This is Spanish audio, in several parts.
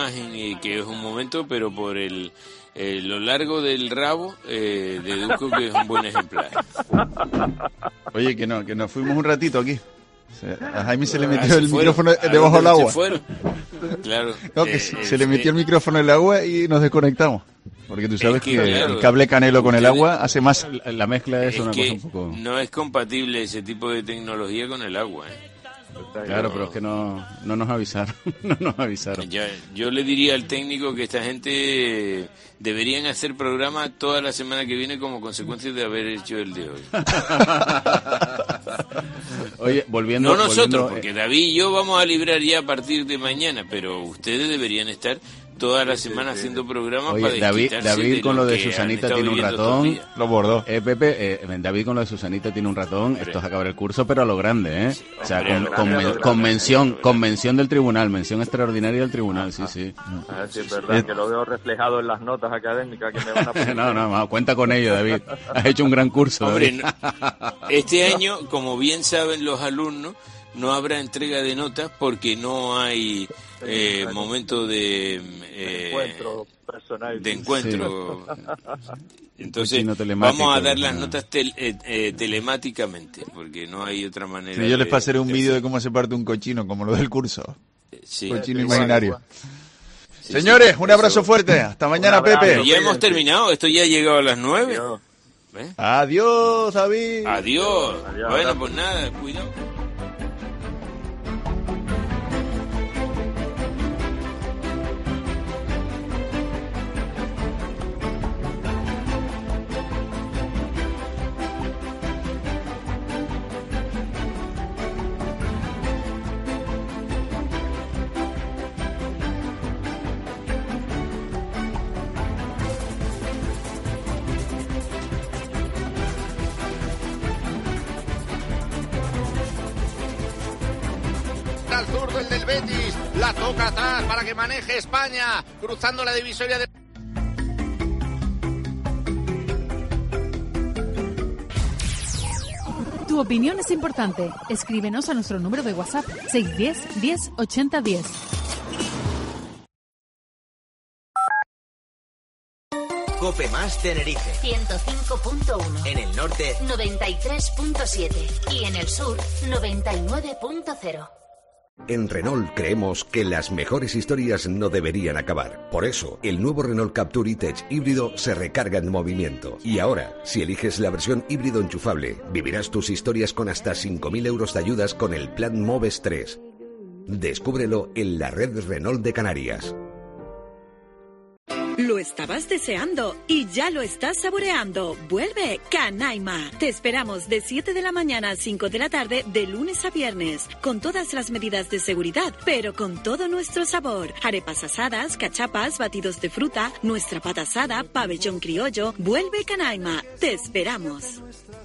imagen que es un momento, pero por lo largo del rabo deduzco que es un buen ejemplar. Oye, que nos fuimos un ratito aquí. A Jaime se le metió el micrófono debajo del agua. Claro. No, que se le metió el micrófono en el agua y nos desconectamos. Porque tú sabes que claro, el cable canelo con el agua hace más la mezcla de eso, una cosa un poco... No es compatible ese tipo de tecnología con el agua, Claro, pero es que no nos avisaron. No nos avisaron. Yo le diría al técnico que esta gente deberían hacer programa toda la semana que viene como consecuencia de haber hecho el de hoy. Oye, volviendo... No nosotros, porque David y yo vamos a librar ya a partir de mañana, pero ustedes deberían estar toda la semana haciendo programas. Oye, para David con lo de Susanita tiene un ratón. Lo bordó. Pepe, David con lo de Susanita tiene un ratón. Hombre. Esto es acabar el curso, pero a lo grande, Sí, o sea, convención del tribunal, mención extraordinaria del tribunal, sí. Sí, es verdad, que lo veo reflejado en las notas académicas que me van a poner. No, cuenta con ello, David. Has hecho un gran curso. Hombre, este año, como bien saben los alumnos, no habrá entrega de notas porque no hay momento de encuentro personal. De encuentro. Sí. Entonces vamos a dar las notas telemáticamente, porque no hay otra manera. Sí, yo les pasaré un vídeo de cómo se parte un cochino, como lo del curso. Cochino imaginario. Sí, señores, un abrazo fuerte. Hasta mañana, Pepe. Ya hemos terminado. Esto ya ha llegado a las 9. Adiós, David. Adiós. Bueno, pues nada, cuidado. Al zurdo el del Betis, la toca atrás para que maneje España, cruzando la divisoria de... Tu opinión es importante. Escríbenos a nuestro número de WhatsApp 610 10 80 10. Cope Más Tenerife 105.1. En el norte 93.7 y en el sur 99.0. En Renault creemos que las mejores historias no deberían acabar. Por eso, el nuevo Renault Captur E-Tech híbrido se recarga en movimiento. Y ahora, si eliges la versión híbrido enchufable, vivirás tus historias con hasta 5.000 euros de ayudas con el Plan Moves 3. Descúbrelo en la red Renault de Canarias. Lo estabas deseando y ya lo estás saboreando. Vuelve Canaima. Te esperamos de 7 de la mañana a 5 de la tarde de lunes a viernes, con todas las medidas de seguridad, pero con todo nuestro sabor. Arepas asadas, cachapas, batidos de fruta, nuestra pata asada, pabellón criollo. Vuelve Canaima. Te esperamos.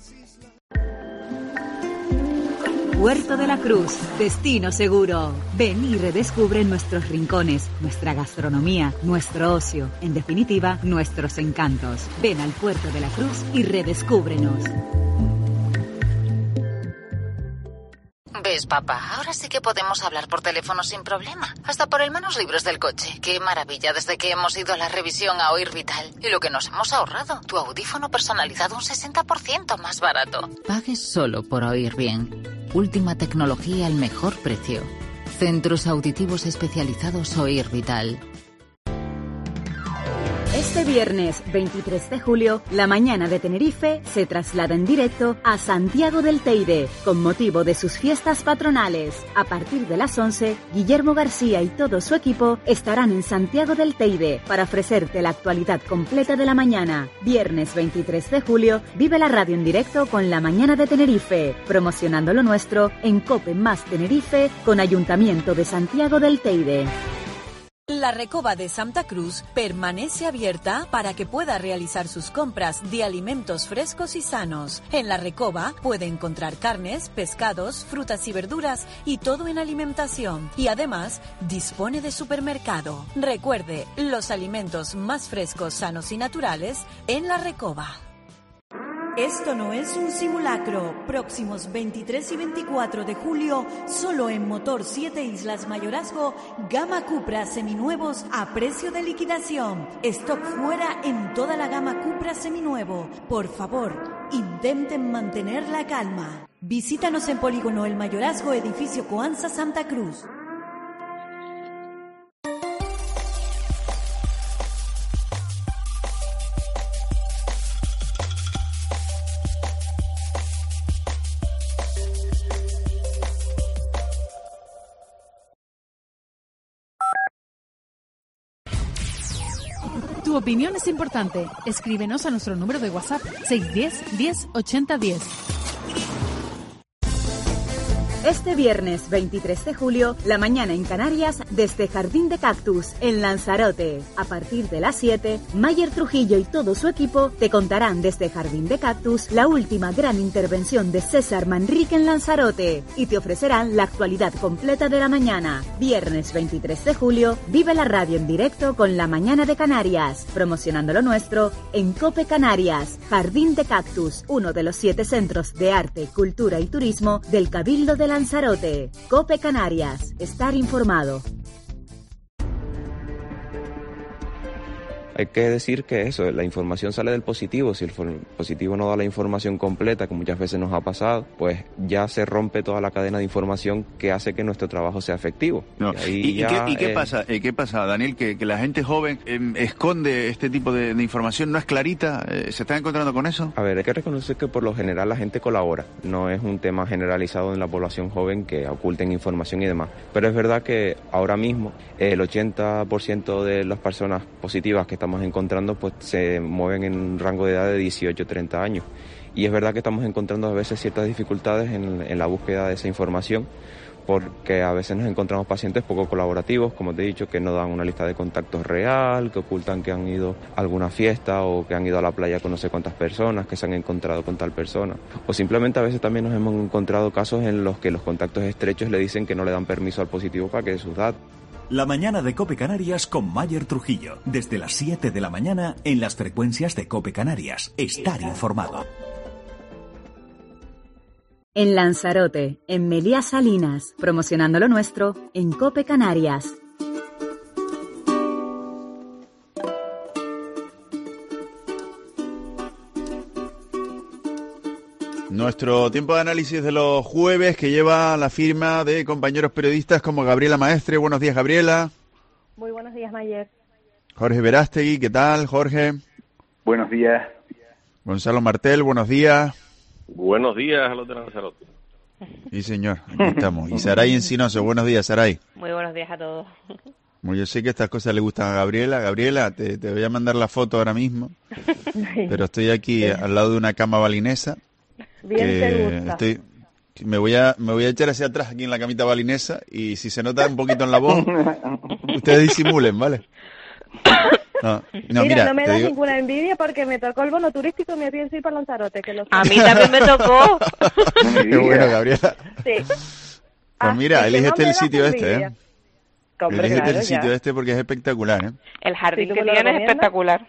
Puerto de la Cruz, destino seguro. Ven y redescubre nuestros rincones, nuestra gastronomía, nuestro ocio, en definitiva, nuestros encantos. Ven al Puerto de la Cruz y redescúbrenos. ¿Ves, papá? Ahora sí que podemos hablar por teléfono sin problema. Hasta por el manos libres del coche. Qué maravilla desde que hemos ido a la revisión a Oír Vital. Y lo que nos hemos ahorrado. Tu audífono personalizado un 60% más barato. Pagues solo por oír bien. Última tecnología al mejor precio. Centros auditivos especializados Oír Vital. Este viernes 23 de julio, la mañana de Tenerife se traslada en directo a Santiago del Teide, con motivo de sus fiestas patronales. A partir de las 11, Guillermo García y todo su equipo estarán en Santiago del Teide para ofrecerte la actualidad completa de la mañana. Viernes 23 de julio, vive la radio en directo con la mañana de Tenerife, promocionando lo nuestro en Cope Más Tenerife con Ayuntamiento de Santiago del Teide. La Recoba de Santa Cruz permanece abierta para que pueda realizar sus compras de alimentos frescos y sanos. En La Recoba puede encontrar carnes, pescados, frutas y verduras y todo en alimentación. Y además dispone de supermercado. Recuerde, los alimentos más frescos, sanos y naturales en La Recoba. Esto no es un simulacro. Próximos 23 y 24 de julio, solo en Motor 7 Islas Mayorazgo, gama Cupra seminuevos a precio de liquidación. Stock fuera en toda la gama Cupra seminuevo. Por favor, intenten mantener la calma. Visítanos en Polígono El Mayorazgo, edificio Coanza, Santa Cruz. Tu opinión es importante. Escríbenos a nuestro número de WhatsApp 610 10 80 10. Este viernes 23 de julio, la mañana en Canarias, desde Jardín de Cactus, en Lanzarote. A partir de las 7, Mayer Trujillo y todo su equipo te contarán desde Jardín de Cactus la última gran intervención de César Manrique en Lanzarote y te ofrecerán la actualidad completa de la mañana. Viernes 23 de julio, vive la radio en directo con La Mañana de Canarias, promocionando lo nuestro en COPE Canarias. Jardín de Cactus, uno de los 7 centros de arte, cultura y turismo del Cabildo de Lanzarote. COPE Canarias. Estar informado. Hay que decir que eso, la información sale del positivo. Si el positivo no da la información completa, que muchas veces nos ha pasado, pues ya se rompe toda la cadena de información que hace que nuestro trabajo sea efectivo. No. ¿Y qué pasa, Daniel? Que la gente joven esconde este tipo de información, no es clarita. ¿Se está encontrando con eso? A ver, hay que reconocer que por lo general la gente colabora. No es un tema generalizado en la población joven que oculten información y demás. Pero es verdad que ahora mismo el 80% de las personas positivas que estamos encontrando pues se mueven en un rango de edad de 18 a 30 años. Y es verdad que estamos encontrando a veces ciertas dificultades en la búsqueda de esa información, porque a veces nos encontramos pacientes poco colaborativos, como te he dicho, que no dan una lista de contactos real, que ocultan que han ido a alguna fiesta o que han ido a la playa con no sé cuántas personas, que se han encontrado con tal persona. O simplemente a veces también nos hemos encontrado casos en los que los contactos estrechos le dicen que no le dan permiso al positivo para que dé sus datos. La mañana de COPE Canarias con Mayer Trujillo. Desde las 7 de la mañana en las frecuencias de COPE Canarias. Estar informado. En Lanzarote, en Meliá Salinas, promocionando lo nuestro en COPE Canarias. Nuestro tiempo de análisis de los jueves que lleva la firma de compañeros periodistas como Gabriela Maestre. Buenos días, Gabriela. Muy buenos días, Mayer. Jorge Verástegui, ¿qué tal, Jorge? Buenos días. Gonzalo Martel, buenos días. Buenos días a los de Lanzarote. Sí, señor, aquí estamos. Y Saray Encinoso, buenos días, Saray. Muy buenos días a todos. Bueno, yo sé que estas cosas le gustan a Gabriela. Gabriela, te voy a mandar la foto ahora mismo, pero estoy aquí al lado de una cama balinesa. Bien te gusta. Me voy a echar hacia atrás aquí en la camita balinesa y si se nota un poquito en la voz, ustedes disimulen, ¿vale? Mira, no me da ninguna envidia porque me tocó el bono turístico y me pienso ir para Lanzarote. Que a mí también me tocó. Qué bueno, Gabriela. Sí. Pues mira, elígete el sitio este, ¿eh? Hombre, elígete claro, el sitio ya. este porque es espectacular, ¿eh? El jardín que tiene es espectacular.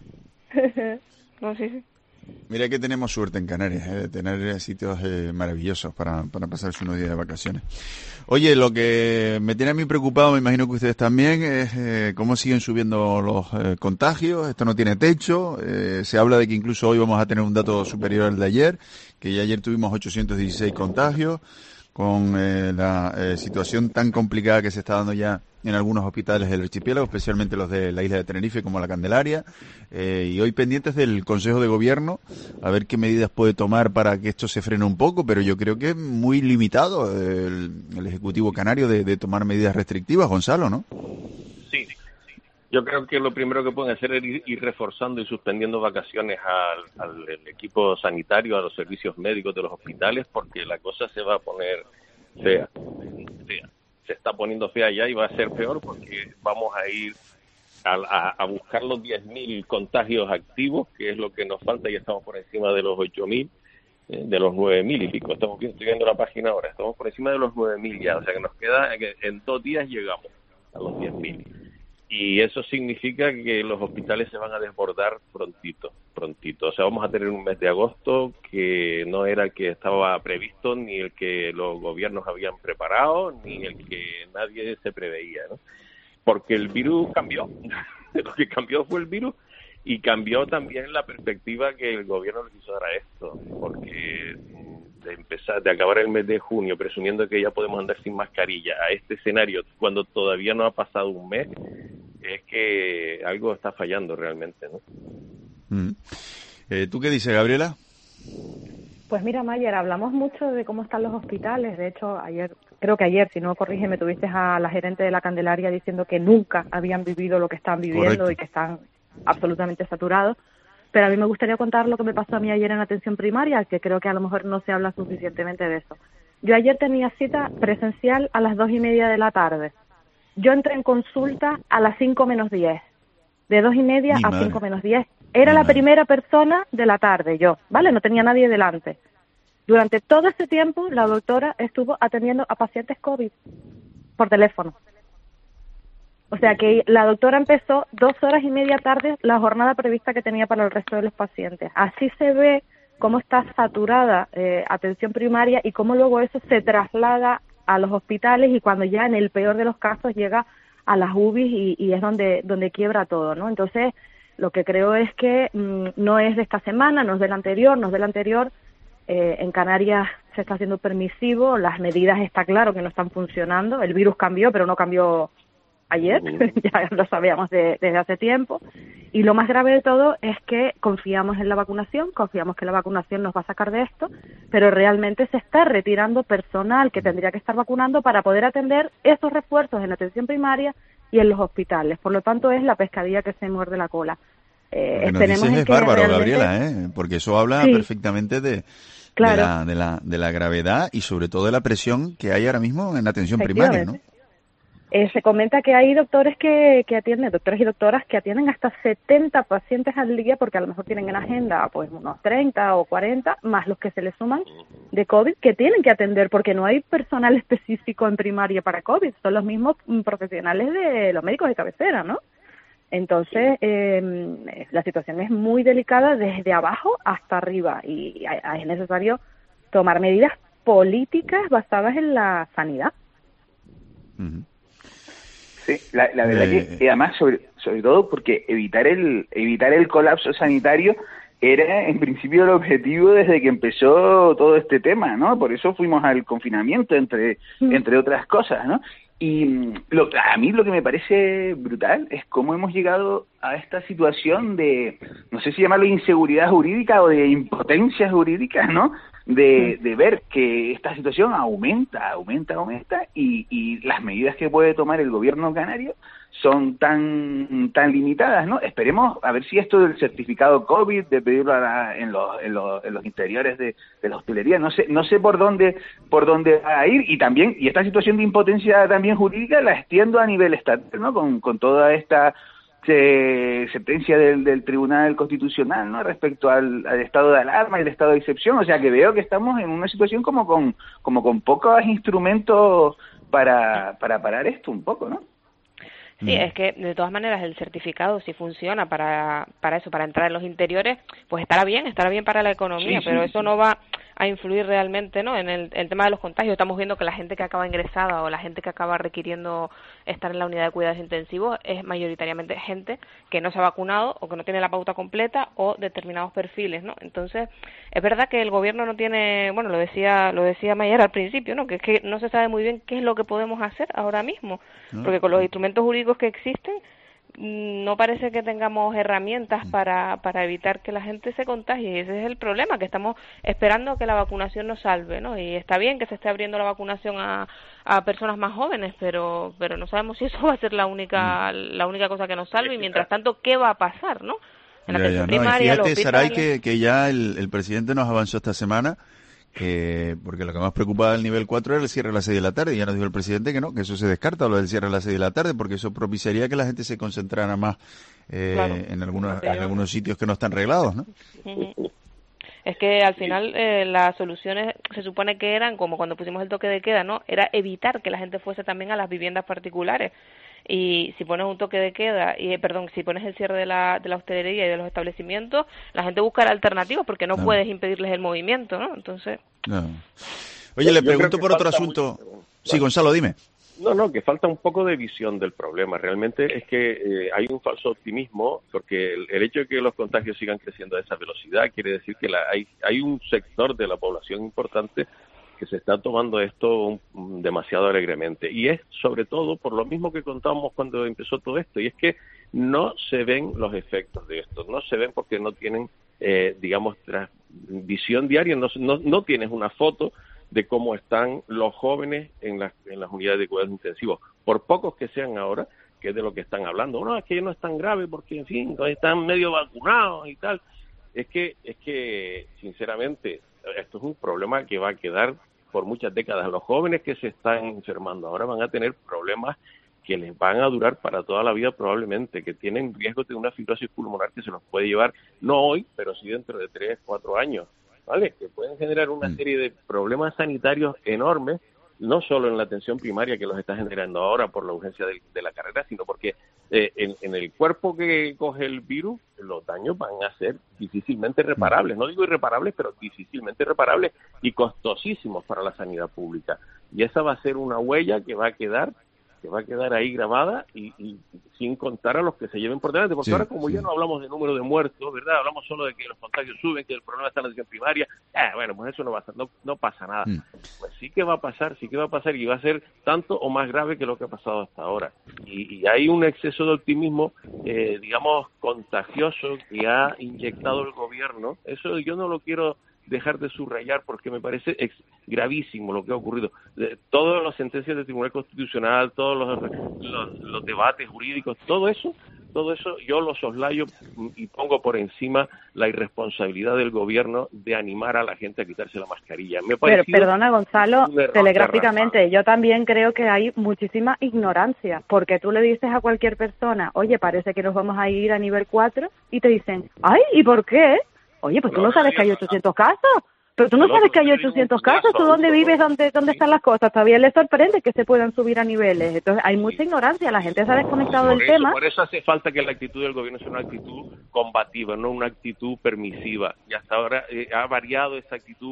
No, sí. Mira que tenemos suerte en Canarias, de tener sitios maravillosos para pasarse unos días de vacaciones. Oye, lo que me tiene a mí preocupado, me imagino que ustedes también, es cómo siguen subiendo los contagios. Esto no tiene techo. Se habla de que incluso hoy vamos a tener un dato superior al de ayer, que ya ayer tuvimos 816 contagios, con la situación tan complicada que se está dando ya en algunos hospitales del archipiélago, especialmente los de la isla de Tenerife, como la Candelaria, y hoy pendientes del Consejo de Gobierno, a ver qué medidas puede tomar para que esto se frene un poco, pero yo creo que es muy limitado el Ejecutivo Canario de tomar medidas restrictivas, Gonzalo, ¿no? Sí. Yo creo que lo primero que pueden hacer es ir reforzando y suspendiendo vacaciones al equipo sanitario, a los servicios médicos de los hospitales, porque la cosa se va a poner fea. Se está poniendo fea ya y va a ser peor porque vamos a ir a buscar los 10.000 contagios activos, que es lo que nos falta, y estamos por encima de los 8.000, de los 9.000 y pico. Estoy viendo la página ahora, estamos por encima de los 9.000 ya, o sea que nos queda, en 2 días llegamos a los 10.000. Y eso significa que los hospitales se van a desbordar prontito. O sea, vamos a tener un mes de agosto que no era el que estaba previsto, ni el que los gobiernos habían preparado, ni el que nadie se preveía, ¿no? Porque el virus cambió. Lo que cambió fue el virus, y cambió también la perspectiva que el gobierno le quiso dar a esto. Porque de acabar el mes de junio presumiendo que ya podemos andar sin mascarilla a este escenario cuando todavía no ha pasado un mes, es que algo está fallando realmente, ¿no? ¿Tú qué dices, Gabriela? Pues mira, Mayer, hablamos mucho de cómo están los hospitales. De hecho, creo que ayer, si no corrígeme, tuviste a la gerente de la Candelaria diciendo que nunca habían vivido lo que están viviendo. Correcto. Y que están absolutamente saturados. Pero a mí me gustaría contar lo que me pasó a mí ayer en atención primaria, que creo que a lo mejor no se habla suficientemente de eso. Yo ayer tenía cita presencial a las 2:30 de la tarde. Yo entré en consulta a las 5 menos 10. De 2:30 a 5 menos 10. Era la primera persona de la tarde, yo, ¿vale? No tenía nadie delante. Durante todo ese tiempo, la doctora estuvo atendiendo a pacientes COVID por teléfono. O sea que la doctora empezó 2:30 tarde la jornada prevista que tenía para el resto de los pacientes. Así se ve cómo está saturada atención primaria y cómo luego eso se traslada a los hospitales y cuando ya en el peor de los casos llega a las UBIs y es donde quiebra todo, ¿no? Entonces, lo que creo es que no es de esta semana, no es del anterior. En Canarias se está haciendo permisivo, las medidas está claro que no están funcionando, el virus cambió, pero no cambió ayer, ya lo sabíamos desde hace tiempo, y lo más grave de todo es que confiamos en la vacunación, confiamos que la vacunación nos va a sacar de esto, pero realmente se está retirando personal que tendría que estar vacunando para poder atender esos refuerzos en la atención primaria y en los hospitales. Por lo tanto, es la pescadilla que se muerde la cola. Lo que nos dices es bárbaro, realmente... Gabriela, porque eso habla perfectamente de la gravedad y sobre todo de la presión que hay ahora mismo en la atención primaria, ¿no? Se comenta que hay doctores que atienden, doctores y doctoras que atienden hasta 70 pacientes al día porque a lo mejor tienen en agenda pues unos 30 o 40, más los que se les suman de COVID que tienen que atender porque no hay personal específico en primaria para COVID, son los mismos profesionales de los médicos de cabecera, ¿no? Entonces, la situación es muy delicada desde abajo hasta arriba y es necesario tomar medidas políticas basadas en la sanidad. Sí, la verdad que además sobre todo porque evitar el colapso sanitario era en principio el objetivo desde que empezó todo este tema, ¿no? Por eso fuimos al confinamiento entre otras cosas, ¿no? Y a mí lo que me parece brutal es cómo hemos llegado a esta situación de, no sé si llamarlo inseguridad jurídica o de impotencia jurídica, ¿no? De ver que esta situación aumenta y las medidas que puede tomar el gobierno canario son tan limitadas, ¿no? Esperemos a ver si esto del certificado COVID, de pedirlo en los interiores de la hostelería, no sé por dónde va a ir y esta situación de impotencia también jurídica la extiendo a nivel estatal, ¿no? Con toda esta sentencia del Tribunal Constitucional, ¿no? Respecto al estado de alarma y el estado de excepción, o sea que veo que estamos en una situación como con pocos instrumentos para parar esto un poco, ¿no? Sí, es que de todas maneras el certificado si funciona para eso, para entrar en los interiores, pues estará bien para la economía, pero eso no va a influir realmente, ¿no? En el tema de los contagios. Estamos viendo que la gente que acaba ingresada o la gente que acaba requiriendo estar en la unidad de cuidados intensivos es mayoritariamente gente que no se ha vacunado o que no tiene la pauta completa o determinados perfiles, ¿no? Entonces, es verdad que el gobierno no tiene, bueno, lo decía Mayer al principio, ¿no? Que es que no se sabe muy bien qué es lo que podemos hacer ahora mismo, porque con los instrumentos jurídicos que existen no parece que tengamos herramientas para evitar que la gente se contagie, y ese es el problema, que estamos esperando que la vacunación nos salve, ¿no? Y está bien que se esté abriendo la vacunación a personas más jóvenes, pero no sabemos si eso va a ser la única cosa que nos salve, y mientras tanto, ¿qué va a pasar, no? En la atención primaria, fíjate, Saray, que ya el presidente nos avanzó esta semana, porque lo que más preocupaba del nivel 4 era el cierre a las 6 de la tarde, y ya nos dijo el presidente que no, que eso se descarta, lo del cierre a las 6 de la tarde, porque eso propiciaría que la gente se concentrara más en algunos sitios que no están reglados, ¿no? Es que al final las soluciones se supone que eran, como cuando pusimos el toque de queda, ¿no? Era evitar que la gente fuese también a las viviendas particulares. y si pones un toque de queda, si pones el cierre de la hostelería y de los establecimientos, la gente buscará alternativas porque no puedes impedirles el movimiento, ¿no? Entonces... No. Oye, le pregunto por otro asunto. Sí, Gonzalo, dime. No, que falta un poco de visión del problema. Realmente es que hay un falso optimismo, porque el hecho de que los contagios sigan creciendo a esa velocidad quiere decir que hay un sector de la población importante que se está tomando esto demasiado alegremente. Y es sobre todo por lo mismo que contábamos cuando empezó todo esto, y es que no se ven los efectos de esto, no se ven porque no tienen, visión diaria, no tienes una foto de cómo están los jóvenes en las unidades de cuidados intensivos, por pocos que sean ahora, que es de lo que están hablando. No, es que no es tan grave porque, en fin, están medio vacunados y tal. Es que sinceramente, esto es un problema que va a quedar por muchas décadas. Los jóvenes que se están enfermando ahora van a tener problemas que les van a durar para toda la vida probablemente, que tienen riesgo de una fibrosis pulmonar que se los puede llevar, no hoy, pero sí dentro de 3, 4 años. ¿Vale? Que pueden generar una serie de problemas sanitarios enormes, no solo en la atención primaria que los está generando ahora por la urgencia de la carrera, sino porque en el cuerpo que coge el virus, los daños van a ser difícilmente reparables. No digo irreparables, pero difícilmente reparables y costosísimos para la sanidad pública. Y esa va a ser una huella que va a quedar ahí grabada y sin contar a los que se lleven por delante, porque ahora como ya no hablamos de número de muertos, ¿verdad? Hablamos solo de que los contagios suben, que el problema está en la atención primaria, bueno, pues eso no pasa nada. Pues sí que va a pasar y va a ser tanto o más grave que lo que ha pasado hasta ahora. Y hay un exceso de optimismo, contagioso que ha inyectado el gobierno. Eso yo no lo quiero dejar de subrayar porque me parece gravísimo lo que ha ocurrido. Todas las sentencias del Tribunal Constitucional, todos los debates jurídicos, todo eso yo lo soslayo y pongo por encima la irresponsabilidad del gobierno de animar a la gente a quitarse la mascarilla. Pero perdona, Gonzalo, telegráficamente, yo también creo que hay muchísima ignorancia, porque tú le dices a cualquier persona, oye, parece que nos vamos a ir a nivel 4, y te dicen, ay, ¿y por qué? Oye, pues tú no sabes que hay 800 casos. Pero tú no sabes que hay 800 casos. ¿Tú dónde vives? ¿Dónde están las cosas? Todavía les sorprende que se puedan subir a niveles. Entonces hay mucha ignorancia. La gente se ha desconectado del tema. Por eso hace falta que la actitud del gobierno sea una actitud combativa, no una actitud permisiva. Y hasta ahora ha variado esa actitud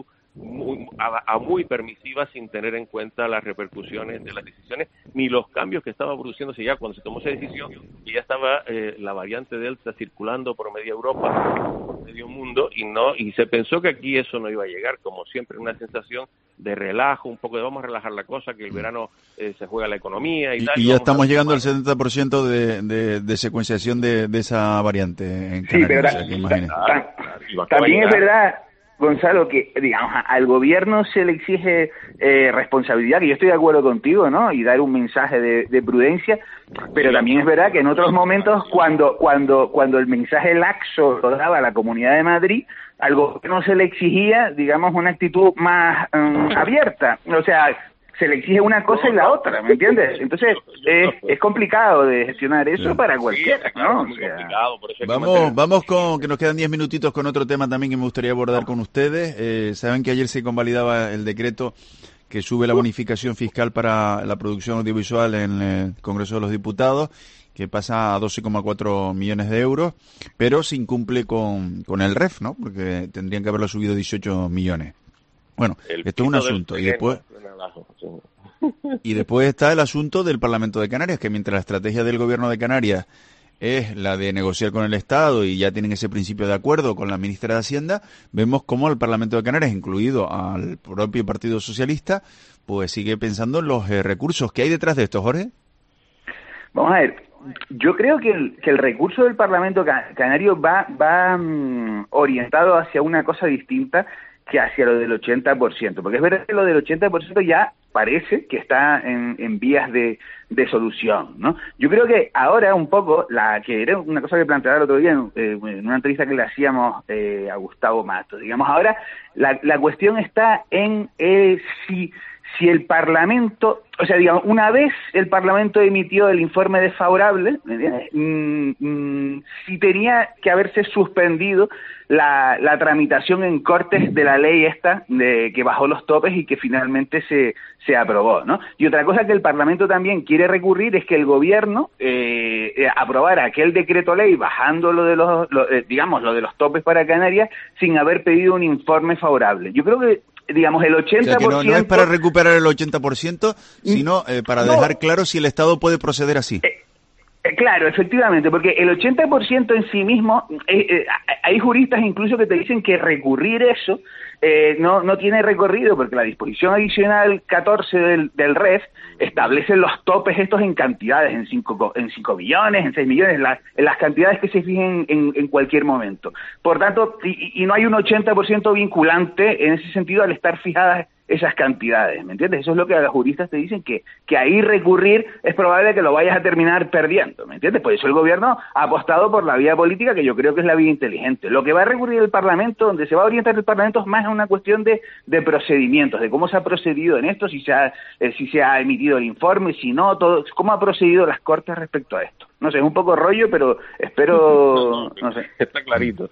a muy permisiva, sin tener en cuenta las repercusiones de las decisiones ni los cambios que estaban produciéndose ya cuando se tomó esa decisión, y ya estaba la variante Delta circulando por media Europa, por medio mundo, y se pensó que aquí eso no iba a llegar, como siempre, una sensación de relajo, un poco de vamos a relajar la cosa, que el verano se juega la economía y tal. Y ya estamos llegando al 70% de secuenciación de esa variante en Canarias. Sí, pero también es verdad, Gonzalo, que digamos al gobierno se le exige responsabilidad, que yo estoy de acuerdo contigo, ¿no? Y dar un mensaje de prudencia, pero también es verdad que en otros momentos cuando el mensaje laxo lo daba la Comunidad de Madrid, al gobierno se le exigía, digamos, una actitud más abierta. O sea, se le exige una cosa y la otra, ¿me entiendes? Entonces es complicado de gestionar eso para cualquiera, ¿no? O sea, vamos con, que nos quedan 10 minutitos con otro tema también que me gustaría abordar con ustedes. Saben que ayer se convalidaba el decreto que sube la bonificación fiscal para la producción audiovisual en el Congreso de los Diputados, que pasa a 12,4 millones de euros, pero se incumple con el REF, ¿no? Porque tendrían que haberlo subido 18 millones. Bueno, esto es un asunto. Y después está el asunto del Parlamento de Canarias, que mientras la estrategia del Gobierno de Canarias es la de negociar con el Estado y ya tienen ese principio de acuerdo con la ministra de Hacienda, vemos cómo el Parlamento de Canarias, incluido al propio Partido Socialista, pues sigue pensando en los recursos. ¿Qué hay detrás de esto, Jorge? Vamos a ver. Yo creo que el recurso del Parlamento Canario va orientado hacia una cosa distinta que hacia lo del 80%, porque es verdad que lo del 80% ya parece que está en vías de solución, ¿no? Yo creo que ahora un poco, que era una cosa que planteaba el otro día en una entrevista que le hacíamos a Gustavo Mato, digamos, ahora la cuestión está en si si el Parlamento, o sea, digamos, una vez el Parlamento emitió el informe desfavorable, si tenía que haberse suspendido la tramitación en Cortes de la ley esta de que bajó los topes y que finalmente se aprobó, ¿no? Y otra cosa que el Parlamento también quiere recurrir es que el gobierno aprobara aquel decreto ley bajando lo de los topes para Canarias sin haber pedido un informe favorable. Yo creo que digamos el 80%... O sea, que no es para recuperar el 80%, sino para dejar claro si el Estado puede proceder así. Claro, efectivamente, porque el 80% en sí mismo, hay juristas incluso que te dicen que recurrir eso no tiene recorrido, porque la disposición adicional 14 del REF establece los topes estos en cantidades, en 5 millones, en 6 millones, en las cantidades que se fijen en cualquier momento. Por tanto, y no hay un 80% vinculante en ese sentido al estar fijadas esas cantidades, ¿me entiendes? Eso es lo que los juristas te dicen, que ahí recurrir es probable que lo vayas a terminar perdiendo, ¿me entiendes? Por eso el gobierno ha apostado por la vía política, que yo creo que es la vía inteligente. Lo que va a recurrir el Parlamento, donde se va a orientar el Parlamento, es más una cuestión de procedimientos, de cómo se ha procedido en esto, si se ha emitido el informe, si no, todo, cómo ha procedido las Cortes respecto a esto. No sé, es un poco rollo, pero espero, no sé. Está clarito.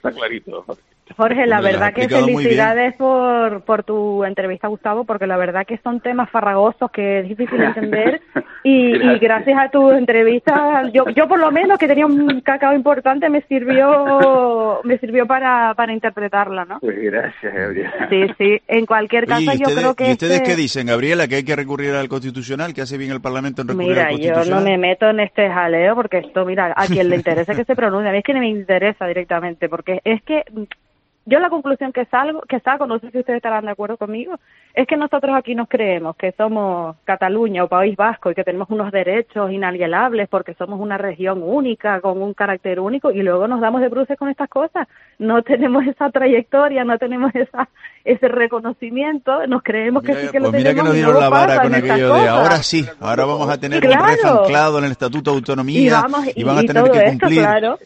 Jorge, la verdad que felicidades por tu entrevista, Gustavo, porque la verdad que son temas farragosos que es difícil de entender y gracias a tu entrevista, yo por lo menos que tenía un cacao importante me sirvió para interpretarla, ¿no? Pues gracias, Gabriela. Sí, en cualquier caso yo creo que... ¿Y ustedes qué dicen, Gabriela, que hay que recurrir al Constitucional, que hace bien el Parlamento en recurrir al Constitucional? Yo no me meto en este jaleo porque esto, mira, a quien le interesa que se pronuncie, a mí es que no me interesa directamente, porque es que yo la conclusión que saco, no sé si ustedes estarán de acuerdo conmigo, es que nosotros aquí nos creemos que somos Cataluña o País Vasco y que tenemos unos derechos inalienables porque somos una región única, con un carácter único, y luego nos damos de bruces con estas cosas. No tenemos esa trayectoria, no tenemos ese reconocimiento, nos creemos que sí que lo tenemos. Mira que nos dieron la vara con aquello de ahora sí, ahora vamos a tener un REF anclado en el Estatuto de Autonomía y van a tener que cumplir. Claro.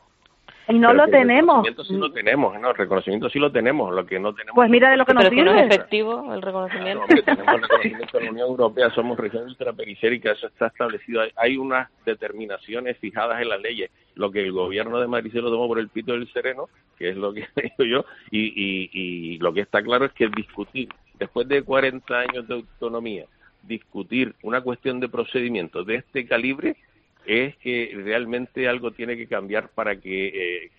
Y no lo tenemos. El reconocimiento sí lo tenemos, ¿no? El reconocimiento sí lo tenemos, lo que no tenemos... Pues mira de lo que nos sirve. Pero que no es efectivo el reconocimiento. Claro, tenemos el reconocimiento de la Unión Europea, somos región ultraperiférica, eso está establecido. Hay unas determinaciones fijadas en las leyes. Lo que el gobierno de Madrid se lo tomó por el pito del sereno, que es lo que digo yo, y lo que está claro es que discutir, después de 40 años de autonomía, discutir una cuestión de procedimiento de este calibre, es que realmente algo tiene que cambiar para que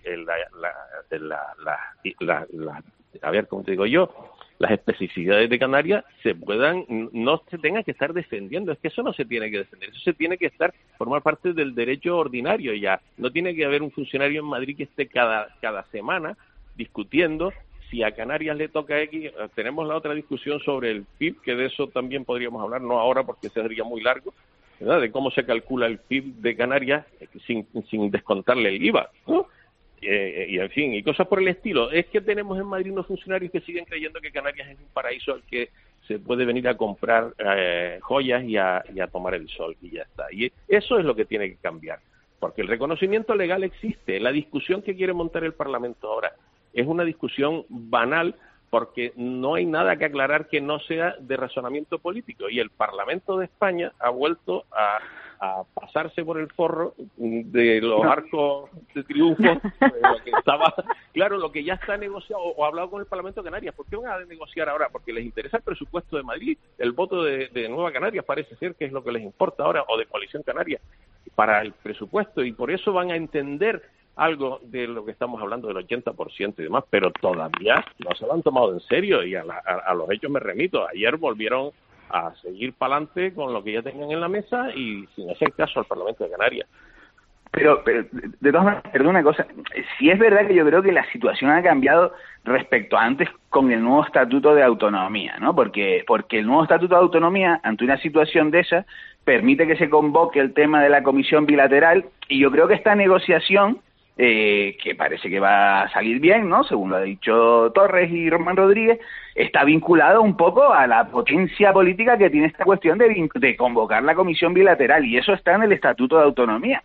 a ver, ¿cómo te digo yo? Las especificidades de Canarias no se tengan que estar defendiendo. Es que eso no se tiene que defender, eso se tiene que formar parte del derecho ordinario ya. No tiene que haber un funcionario en Madrid que esté cada semana discutiendo si a Canarias le toca X. Tenemos la otra discusión sobre el PIB, que de eso también podríamos hablar, no ahora porque sería muy largo, ¿verdad? De cómo se calcula el PIB de Canarias sin descontarle el IVA, ¿no? Y en fin, y cosas por el estilo. Es que tenemos en Madrid unos funcionarios que siguen creyendo que Canarias es un paraíso al que se puede venir a comprar joyas y a tomar el sol, y ya está. Y eso es lo que tiene que cambiar, porque el reconocimiento legal existe. La discusión que quiere montar el Parlamento ahora es una discusión banal, porque no hay nada que aclarar que no sea de razonamiento político, y el Parlamento de España ha vuelto a pasarse por el forro de los arcos de triunfo, lo que estaba, claro, lo que ya está negociado o hablado con el Parlamento de Canarias. ¿Por qué van a negociar ahora? Porque les interesa el presupuesto de Madrid, el voto de Nueva Canarias parece ser que es lo que les importa ahora, o de Coalición Canaria, para el presupuesto, y por eso van a entender algo de lo que estamos hablando del 80% y demás, pero todavía no se lo han tomado en serio, y a los hechos me remito. Ayer volvieron a seguir para adelante con lo que ya tenían en la mesa y sin hacer caso al Parlamento de Canarias. Pero de todas maneras, perdón una cosa, sí es verdad que yo creo que la situación ha cambiado respecto a antes con el nuevo Estatuto de Autonomía, ¿no? Porque el nuevo Estatuto de Autonomía, ante una situación de esa, permite que se convoque el tema de la comisión bilateral, y yo creo que esta negociación, que parece que va a salir bien, ¿no? Según lo ha dicho Torres y Román Rodríguez, está vinculado un poco a la potencia política que tiene esta cuestión de convocar la comisión bilateral, y eso está en el Estatuto de Autonomía. O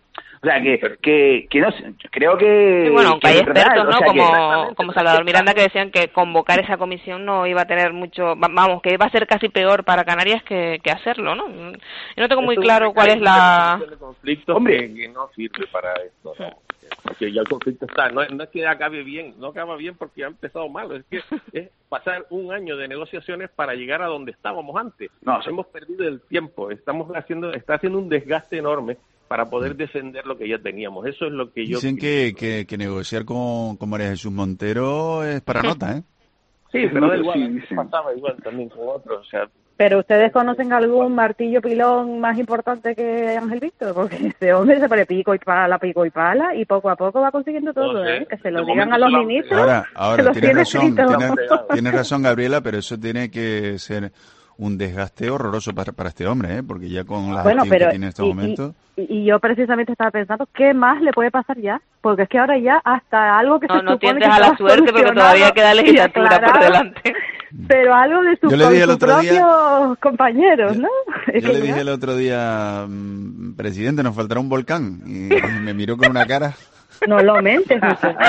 sea, que no sé, creo que... Sí, bueno, aunque hay expertos, ¿no? O sea, como Salvador Miranda, que decían que convocar esa comisión no iba a tener mucho... Vamos, que iba a ser casi peor para Canarias que hacerlo, ¿no? Yo no tengo muy claro cuál es la... conflicto que no sirve para esto, ¿no? Porque ya el conflicto está, no es que acabe bien, no acaba bien porque ha empezado mal, es que es pasar un año de negociaciones para llegar a donde estábamos antes. Hemos perdido el tiempo, está haciendo un desgaste enorme para poder defender lo que ya teníamos. Eso es lo que yo... Dicen que negociar con María Jesús Montero es para nota, ¿eh? Sí, pero da igual, pasaba igual también con otros, o sea... ¿Pero ustedes conocen algún martillo pilón más importante que Ángel Víctor? Porque ese hombre se pone pico y pala, y poco a poco va consiguiendo todo, ¿eh? Que se lo digan a los ministros. Ahora tienes razón, Gabriela, pero eso tiene que ser un desgaste horroroso para este hombre, ¿eh? Porque ya con la gestión que tiene en este momento... Y yo precisamente estaba pensando, ¿qué más le puede pasar ya? Porque es que ahora ya hasta algo que se supone que tientes a la suerte porque todavía queda legislatura por delante. Pero algo de sus propios compañeros, ¿no? Yo le dije el otro día, presidente, nos faltará un volcán. Y me miró con una cara. No lo mentes,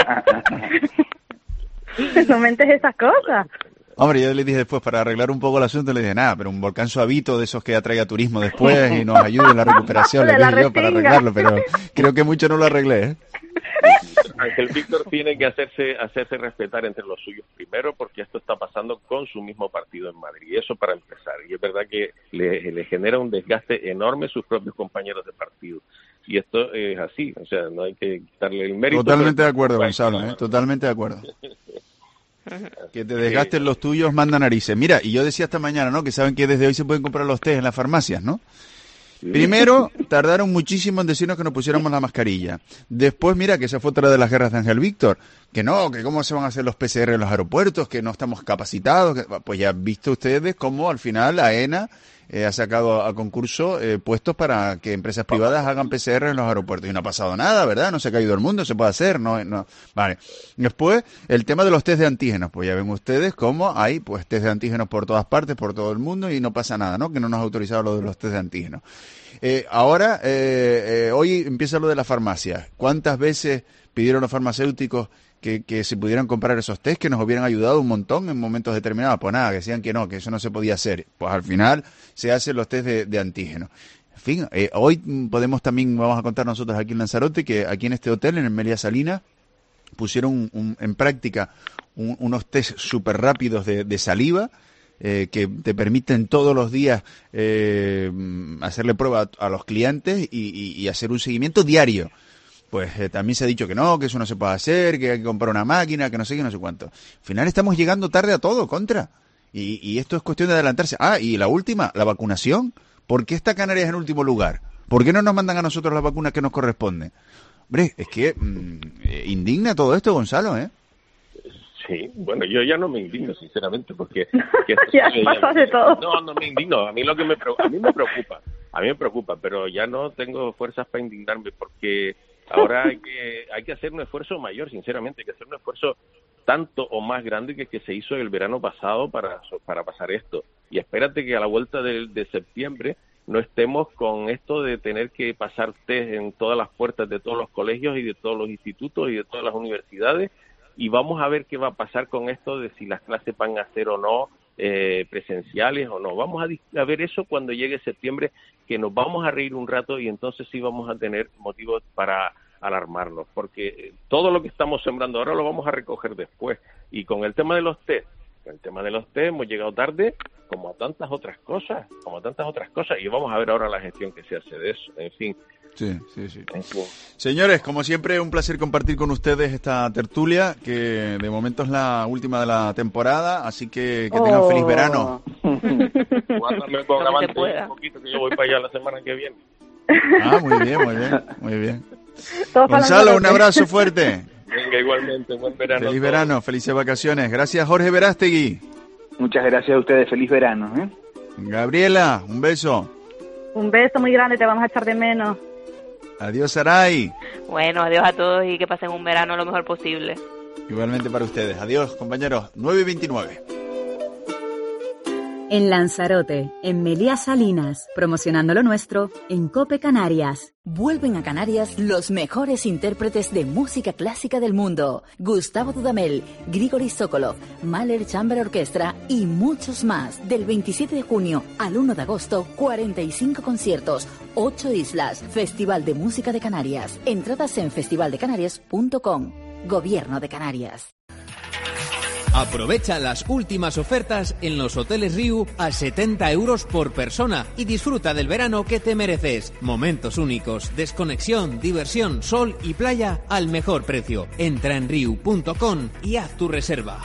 no mentes esas cosas. Hombre, yo le dije después, para arreglar un poco el asunto, le dije, nada, pero un volcán suavito de esos que atraiga turismo después y nos ayude en la recuperación, le dije yo, para arreglarlo, pero creo que mucho no lo arreglé, ¿eh? Ángel Víctor tiene que hacerse respetar entre los suyos primero, porque esto está pasando con su mismo partido en Madrid, eso para empezar, y es verdad que le genera un desgaste enorme sus propios compañeros de partido, y esto es así, o sea, no hay que quitarle el mérito. Totalmente de acuerdo, Gonzalo, totalmente de acuerdo. Que te desgasten los tuyos, manda narices. Mira, y yo decía esta mañana, ¿no? Que saben que desde hoy se pueden comprar los test en las farmacias, ¿no? Primero, tardaron muchísimo en decirnos que nos pusiéramos la mascarilla. Después, mira, que esa fue otra de las guerras de Ángel Víctor. Que no, que cómo se van a hacer los PCR en los aeropuertos, que no estamos capacitados. Pues ya han visto ustedes cómo al final AENA ha sacado a concurso puestos para que empresas privadas hagan PCR en los aeropuertos. Y no ha pasado nada, ¿verdad? No se ha caído el mundo, se puede hacer. No. Vale. Después, el tema de los test de antígenos. Pues ya ven ustedes cómo hay pues test de antígenos por todas partes, por todo el mundo, y no pasa nada, ¿no? Que no nos ha autorizado lo de los test de antígenos. Ahora, hoy empieza lo de la farmacia. ¿Cuántas veces pidieron los farmacéuticos que se pudieran comprar esos test que nos hubieran ayudado un montón en momentos determinados? Pues nada, que decían que no, que eso no se podía hacer. Pues al final se hacen los test de antígenos. En fin, hoy vamos a contar nosotros aquí en Lanzarote que aquí en este hotel, en el Meliá Salina, pusieron en práctica unos test súper rápidos de saliva, que te permiten todos los días hacerle prueba a los clientes y hacer un seguimiento diario. Pues también se ha dicho que no, que eso no se puede hacer, que hay que comprar una máquina, que no sé qué, no sé cuánto. Al final estamos llegando tarde a todo, contra. Y esto es cuestión de adelantarse. Y la última, la vacunación. ¿Por qué está Canarias en último lugar? ¿Por qué no nos mandan a nosotros las vacunas que nos corresponden? Hombre, es que indigna todo esto, Gonzalo, ¿eh? Sí, bueno, yo ya no me indigno, sinceramente, porque... ya pasa de todo. No me indigno, a mí me preocupa, pero ya no tengo fuerzas para indignarme, porque ahora hay que hacer un esfuerzo mayor, sinceramente, hay que hacer un esfuerzo tanto o más grande que se hizo el verano pasado para pasar esto. Y espérate que a la vuelta de septiembre no estemos con esto de tener que pasar test en todas las puertas de todos los colegios y de todos los institutos y de todas las universidades, y vamos a ver qué va a pasar con esto de si las clases van a ser o no presenciales o no. Vamos a ver eso cuando llegue septiembre, que nos vamos a reír un rato y entonces sí vamos a tener motivos para alarmarnos, porque todo lo que estamos sembrando ahora lo vamos a recoger después. Y con el tema de los test, hemos llegado tarde como a tantas otras cosas, y vamos a ver ahora la gestión que se hace de eso, en fin. Sí. Señores, como siempre, un placer compartir con ustedes esta tertulia, que de momento es la última de la temporada, así que tengan feliz verano. Guárdame con avance un poquito, que yo voy para allá la semana que viene. Muy bien. Gonzalo, un abrazo fuerte. Venga, igualmente, buen verano. Feliz verano, felices vacaciones. Gracias, Jorge Verástegui. Muchas gracias a ustedes, feliz verano. Gabriela, un beso. Un beso muy grande, te vamos a echar de menos. Adiós, Saray. Bueno, adiós a todos y que pasen un verano lo mejor posible. Igualmente para ustedes. Adiós, compañeros. 9:29. En Lanzarote, en Meliá Salinas, promocionando lo nuestro en COPE Canarias. Vuelven a Canarias los mejores intérpretes de música clásica del mundo. Gustavo Dudamel, Grigori Sokolov, Mahler Chamber Orchestra y muchos más. Del 27 de junio al 1 de agosto, 45 conciertos, 8 islas. Festival de Música de Canarias. Entradas en festivaldecanarias.com. Gobierno de Canarias. Aprovecha las últimas ofertas en los hoteles Riu a 70 euros por persona y disfruta del verano que te mereces. Momentos únicos, desconexión, diversión, sol y playa al mejor precio. Entra en riu.com y haz tu reserva.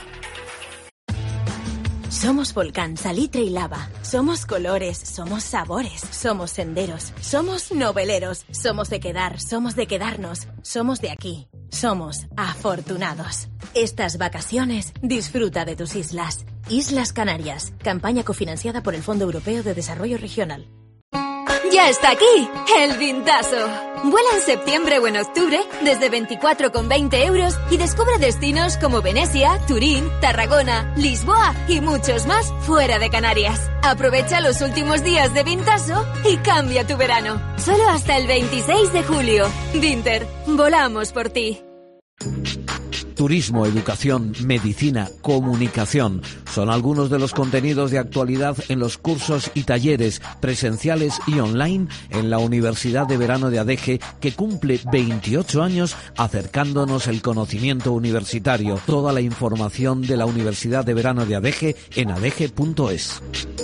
Somos volcán, salitre y lava. Somos colores, somos sabores, somos senderos, somos noveleros, somos de quedar, somos de quedarnos, somos de aquí. Somos afortunados. Estas vacaciones disfruta de tus islas. Islas Canarias, campaña cofinanciada por el Fondo Europeo de Desarrollo Regional. ¡Ya está aquí! ¡El Vintazo! Vuela en septiembre o en octubre desde 24,20 euros y descubre destinos como Venecia, Turín, Tarragona, Lisboa y muchos más fuera de Canarias. Aprovecha los últimos días de Vintazo y cambia tu verano. Solo hasta el 26 de julio. Vinter, volamos por ti. Turismo, educación, medicina, comunicación son algunos de los contenidos de actualidad en los cursos y talleres presenciales y online en la Universidad de Verano de Adeje, que cumple 28 años acercándonos el conocimiento universitario. Toda la información de la Universidad de Verano de Adeje en adeje.es.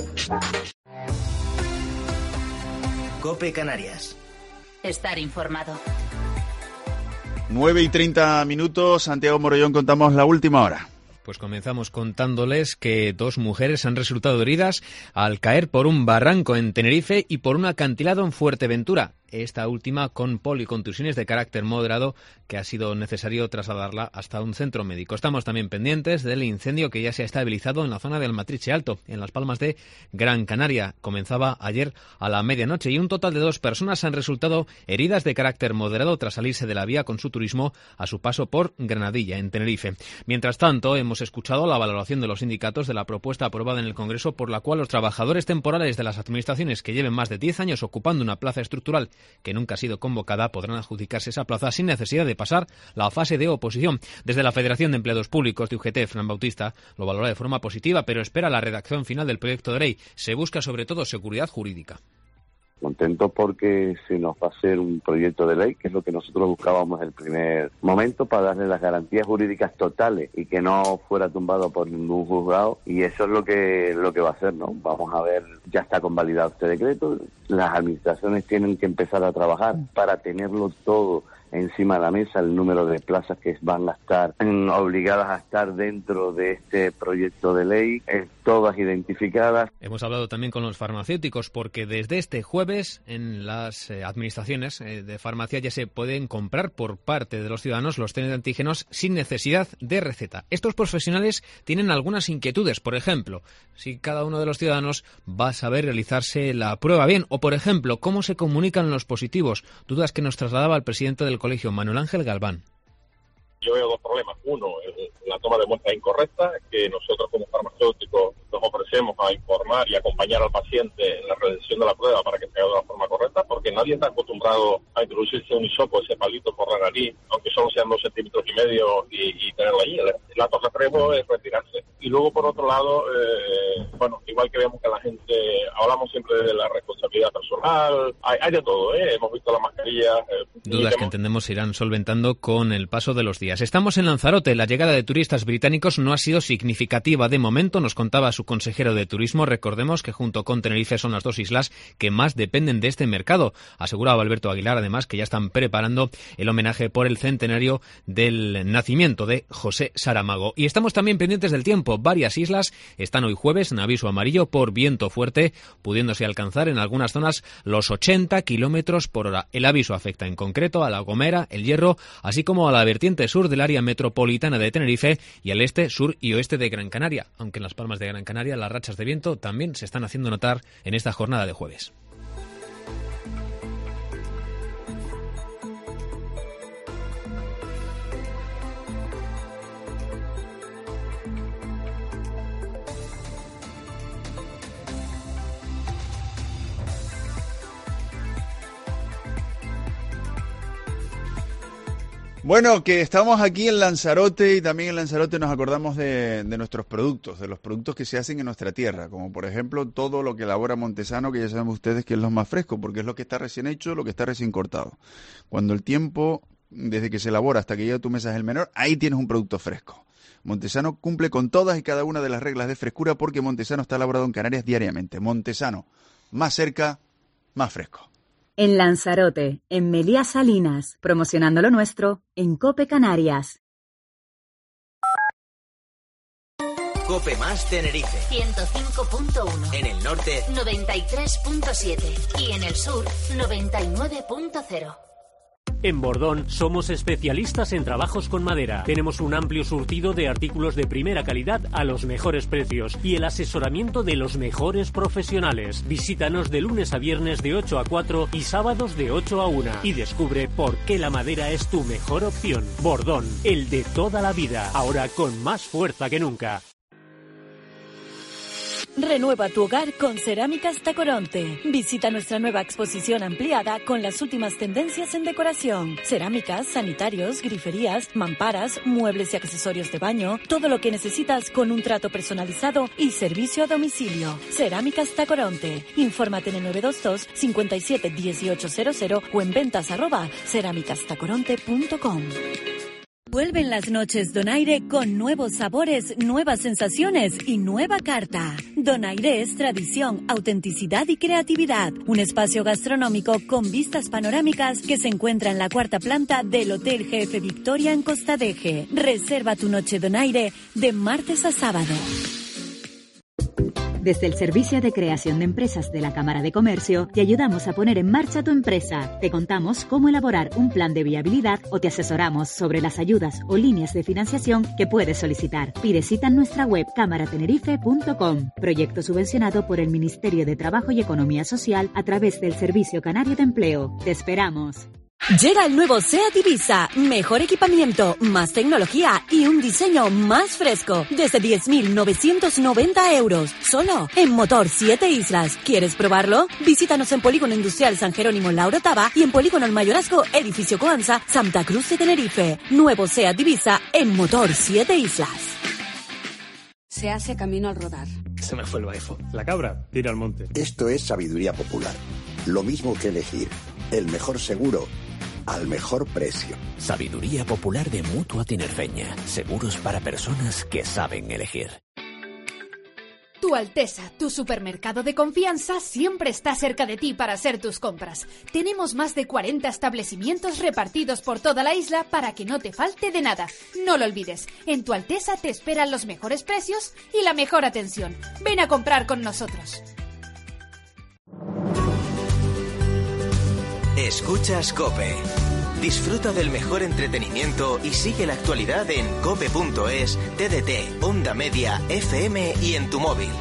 COPE Canarias. Estar informado. 9:30, Santiago Morollón, contamos la última hora. Pues comenzamos contándoles que 2 mujeres han resultado heridas al caer por un barranco en Tenerife y por un acantilado en Fuerteventura. Esta última con policontusiones de carácter moderado, que ha sido necesario trasladarla hasta un centro médico. Estamos también pendientes del incendio que ya se ha estabilizado en la zona de Almatriche Alto, en Las Palmas de Gran Canaria. Comenzaba ayer a la medianoche y un total de 2 personas han resultado heridas de carácter moderado tras salirse de la vía con su turismo a su paso por Granadilla, en Tenerife. Mientras tanto, hemos escuchado la valoración de los sindicatos de la propuesta aprobada en el Congreso, por la cual los trabajadores temporales de las administraciones que lleven más de 10 años ocupando una plaza estructural que nunca ha sido convocada podrán adjudicarse esa plaza sin necesidad de pasar la fase de oposición. Desde la Federación de Empleados Públicos de UGT, Fran Bautista lo valora de forma positiva, pero espera la redacción final del proyecto de ley. Se busca sobre todo seguridad jurídica. Contentos porque se nos va a hacer un proyecto de ley, que es lo que nosotros buscábamos en el primer momento, para darle las garantías jurídicas totales y que no fuera tumbado por ningún juzgado, y eso es lo que va a hacer, ¿no? Vamos a ver, ya está convalidado este decreto, las administraciones tienen que empezar a trabajar para tenerlo todo encima de la mesa, el número de plazas que van a estar obligadas a estar dentro de este proyecto de ley, todas identificadas. Hemos hablado también con los farmacéuticos, porque desde este jueves en las administraciones de farmacia ya se pueden comprar por parte de los ciudadanos los test de antígenos sin necesidad de receta. Estos profesionales tienen algunas inquietudes, por ejemplo, si cada uno de los ciudadanos va a saber realizarse la prueba bien, o por ejemplo, cómo se comunican los positivos, dudas que nos trasladaba el presidente del colegio, Manuel Ángel Galván. Yo veo 2 problemas. Uno, la toma de muestras incorrecta, que nosotros como farmacéuticos nos ofrecemos a informar y acompañar al paciente en la realización de la prueba para que se haga de la forma correcta, porque nadie está acostumbrado a introducirse un hisopo, ese palito por la nariz, aunque solo sean 2,5 centímetros y tenerlo ahí. El acto extremo es retirarse. Y luego, por otro lado, igual que vemos que la gente, hablamos siempre de la responsabilidad personal, hay de todo, hemos visto las mascarillas. Dudas que entendemos se irán solventando con el paso de los días. Estamos en Lanzarote. La llegada de turistas británicos no ha sido significativa de momento, nos contaba su consejero de turismo. Recordemos que junto con Tenerife son las 2 islas que más dependen de este mercado. Aseguraba Alberto Aguilar, además, que ya están preparando el homenaje por el centenario del nacimiento de José Saramago. Y estamos también pendientes del tiempo. Varias islas están hoy jueves en aviso amarillo por viento fuerte, pudiéndose alcanzar en algunas zonas los 80 kilómetros por hora. El aviso afecta en concreto a La Gomera, El Hierro, así como a la vertiente sur del área metropolitana de Tenerife y al este, sur y oeste de Gran Canaria, aunque en Las Palmas de Gran Canaria las rachas de viento también se están haciendo notar en esta jornada de jueves. Bueno, que estamos aquí en Lanzarote y también en Lanzarote nos acordamos de nuestros productos, de los productos que se hacen en nuestra tierra, como por ejemplo todo lo que elabora Montesano, que ya saben ustedes que es lo más fresco, porque es lo que está recién hecho, lo que está recién cortado. Cuando el tiempo, desde que se elabora hasta que llega a tu mesa es el menor, ahí tienes un producto fresco. Montesano cumple con todas y cada una de las reglas de frescura porque Montesano está elaborado en Canarias diariamente. Montesano, más cerca, más fresco. En Lanzarote, en Meliá Salinas, promocionando lo nuestro en COPE Canarias. COPE más Tenerife. 105.1. En el norte, 93.7. Y en el sur, 99.0. En Bordón somos especialistas en trabajos con madera. Tenemos un amplio surtido de artículos de primera calidad a los mejores precios y el asesoramiento de los mejores profesionales. Visítanos de lunes a viernes de 8 a 4 y sábados de 8 a 1 y descubre por qué la madera es tu mejor opción. Bordón, el de toda la vida, ahora con más fuerza que nunca. Renueva tu hogar con Cerámicas Tacoronte. Visita nuestra nueva exposición ampliada con las últimas tendencias en decoración. Cerámicas, sanitarios, griferías, mamparas, muebles y accesorios de baño. Todo lo que necesitas con un trato personalizado y servicio a domicilio. Cerámicas Tacoronte. Infórmate en el 922 57 1800 o en ventas@cerámicastacoronte.com. Vuelven las noches Donaire con nuevos sabores, nuevas sensaciones y nueva carta. Donaire es tradición, autenticidad y creatividad. Un espacio gastronómico con vistas panorámicas que se encuentra en la 4ª planta del Hotel Jefe Victoria en Costa Deje. Reserva tu noche Donaire de martes a sábado. Desde el Servicio de Creación de Empresas de la Cámara de Comercio, te ayudamos a poner en marcha tu empresa. Te contamos cómo elaborar un plan de viabilidad o te asesoramos sobre las ayudas o líneas de financiación que puedes solicitar. Pide cita en nuestra web cámaratenerife.com. Proyecto subvencionado por el Ministerio de Trabajo y Economía Social a través del Servicio Canario de Empleo. Te esperamos. Llega el nuevo SEAT Ibiza. Mejor equipamiento, más tecnología y un diseño más fresco. Desde 10.990 euros. Solo en Motor 7 Islas. ¿Quieres probarlo? Visítanos en Polígono Industrial San Jerónimo La Orotava y en Polígono El Mayorazgo, Edificio Coanza, Santa Cruz de Tenerife. Nuevo SEAT Ibiza en Motor 7 Islas. Se hace camino al rodar. Se me fue el iPhone. La cabra tira al monte. Esto es sabiduría popular. Lo mismo que elegir el mejor seguro al mejor precio. Sabiduría popular de Mutua Tinerfeña. Seguros para personas que saben elegir. Tu Alteza, tu supermercado de confianza, siempre está cerca de ti para hacer tus compras. Tenemos más de 40 establecimientos repartidos por toda la isla para que no te falte de nada. No lo olvides, en Tu Alteza te esperan los mejores precios y la mejor atención. Ven a comprar con nosotros. Escuchas COPE. Disfruta del mejor entretenimiento y sigue la actualidad en cope.es, TDT, Onda Media, FM y en tu móvil.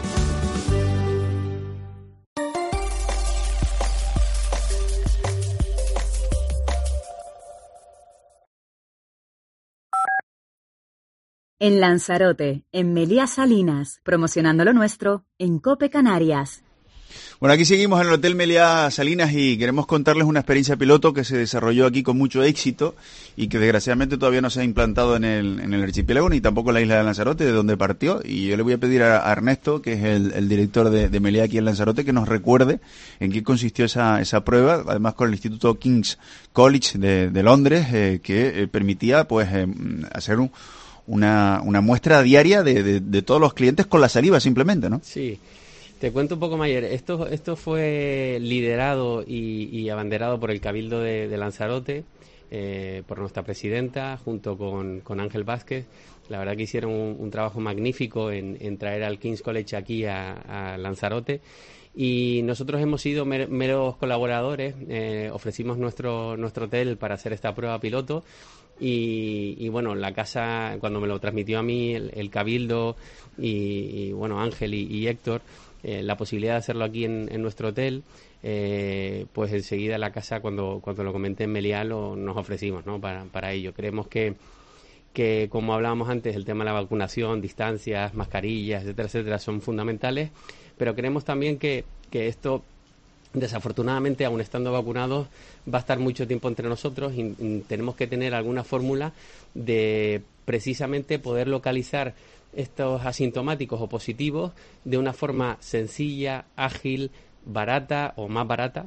En Lanzarote, en Meliá Salinas, promocionando lo nuestro en COPE Canarias. Bueno, aquí seguimos en el Hotel Meliá Salinas y queremos contarles una experiencia piloto que se desarrolló aquí con mucho éxito y que desgraciadamente todavía no se ha implantado en el archipiélago ni tampoco en la isla de Lanzarote, de donde partió. Y yo le voy a pedir a Ernesto, que es el director de Meliá aquí en Lanzarote, que nos recuerde en qué consistió esa prueba, además con el Instituto King's College de Londres, que permitía pues hacer una muestra diaria de todos los clientes con la saliva simplemente, ¿no? Sí. Te cuento un poco, Mayer. Esto fue liderado y abanderado por el Cabildo de Lanzarote, por nuestra presidenta, junto con Ángel Vázquez. La verdad que hicieron un trabajo magnífico en traer al King's College aquí a Lanzarote. Y nosotros hemos sido meros colaboradores, ofrecimos nuestro hotel para hacer esta prueba piloto. Y bueno, la casa, cuando me lo transmitió a mí el Cabildo y bueno, Ángel y Héctor, la posibilidad de hacerlo aquí en nuestro hotel, pues enseguida la casa, cuando lo comenté en Meliá, nos ofrecimos, ¿no? para ello. Creemos que como hablábamos antes, el tema de la vacunación, distancias, mascarillas, etcétera, son fundamentales, pero creemos también que esto desafortunadamente, aun estando vacunados, va a estar mucho tiempo entre nosotros y tenemos que tener alguna fórmula de precisamente poder localizar estos asintomáticos o positivos de una forma sencilla, ágil, barata o más barata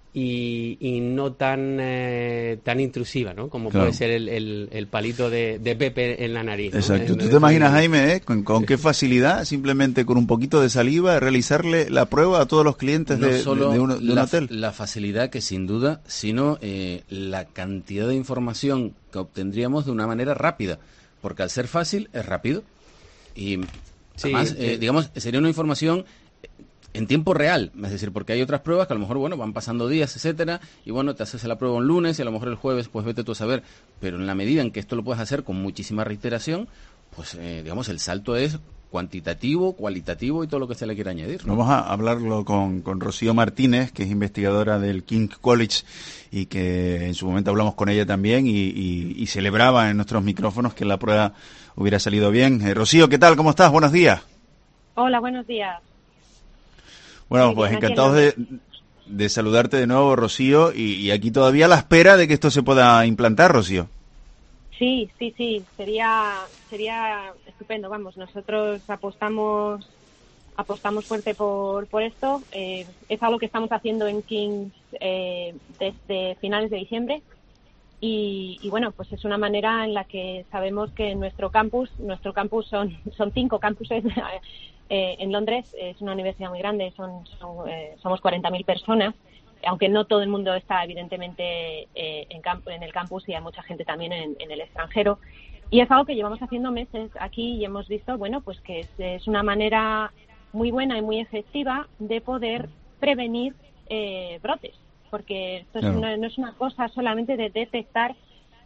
y no tan intrusiva, ¿no? Como claro. puede ser el palito de Pepe en la nariz, ¿no? Exacto. ¿Tú te imaginas, Jaime, con qué facilidad, simplemente con un poquito de saliva, realizarle la prueba a todos los clientes no de un hotel? La facilidad que sin duda, sino la cantidad de información que obtendríamos de una manera rápida, porque al ser fácil es rápido y además, digamos, sería una información en tiempo real, es decir, porque hay otras pruebas que a lo mejor, bueno, van pasando días, etcétera, y bueno, te haces la prueba un lunes y a lo mejor el jueves, pues vete tú a saber, pero en la medida en que esto lo puedes hacer con muchísima reiteración, pues digamos, el salto es cuantitativo, cualitativo y todo lo que se le quiera añadir, ¿no? Vamos a hablarlo con Rocío Martínez, que es investigadora del King College y que en su momento hablamos con ella también y celebraba en nuestros micrófonos que la prueba hubiera salido bien. Rocío, ¿qué tal? ¿Cómo estás? Buenos días. Hola, buenos días. Bueno, pues encantados de saludarte de nuevo, Rocío, y aquí todavía a la espera de que esto se pueda implantar, Rocío. Sí, sería estupendo, vamos, nosotros apostamos fuerte por esto, es algo que estamos haciendo en Kings desde finales de diciembre y bueno, pues es una manera en la que sabemos que nuestro campus son 5 campuses. En Londres es una universidad muy grande, somos 40.000 personas, aunque no todo el mundo está evidentemente en el campus y hay mucha gente también en el extranjero. Y es algo que llevamos haciendo meses aquí y hemos visto, bueno, pues que es una manera muy buena y muy efectiva de poder prevenir brotes, porque esto no es una cosa solamente de detectar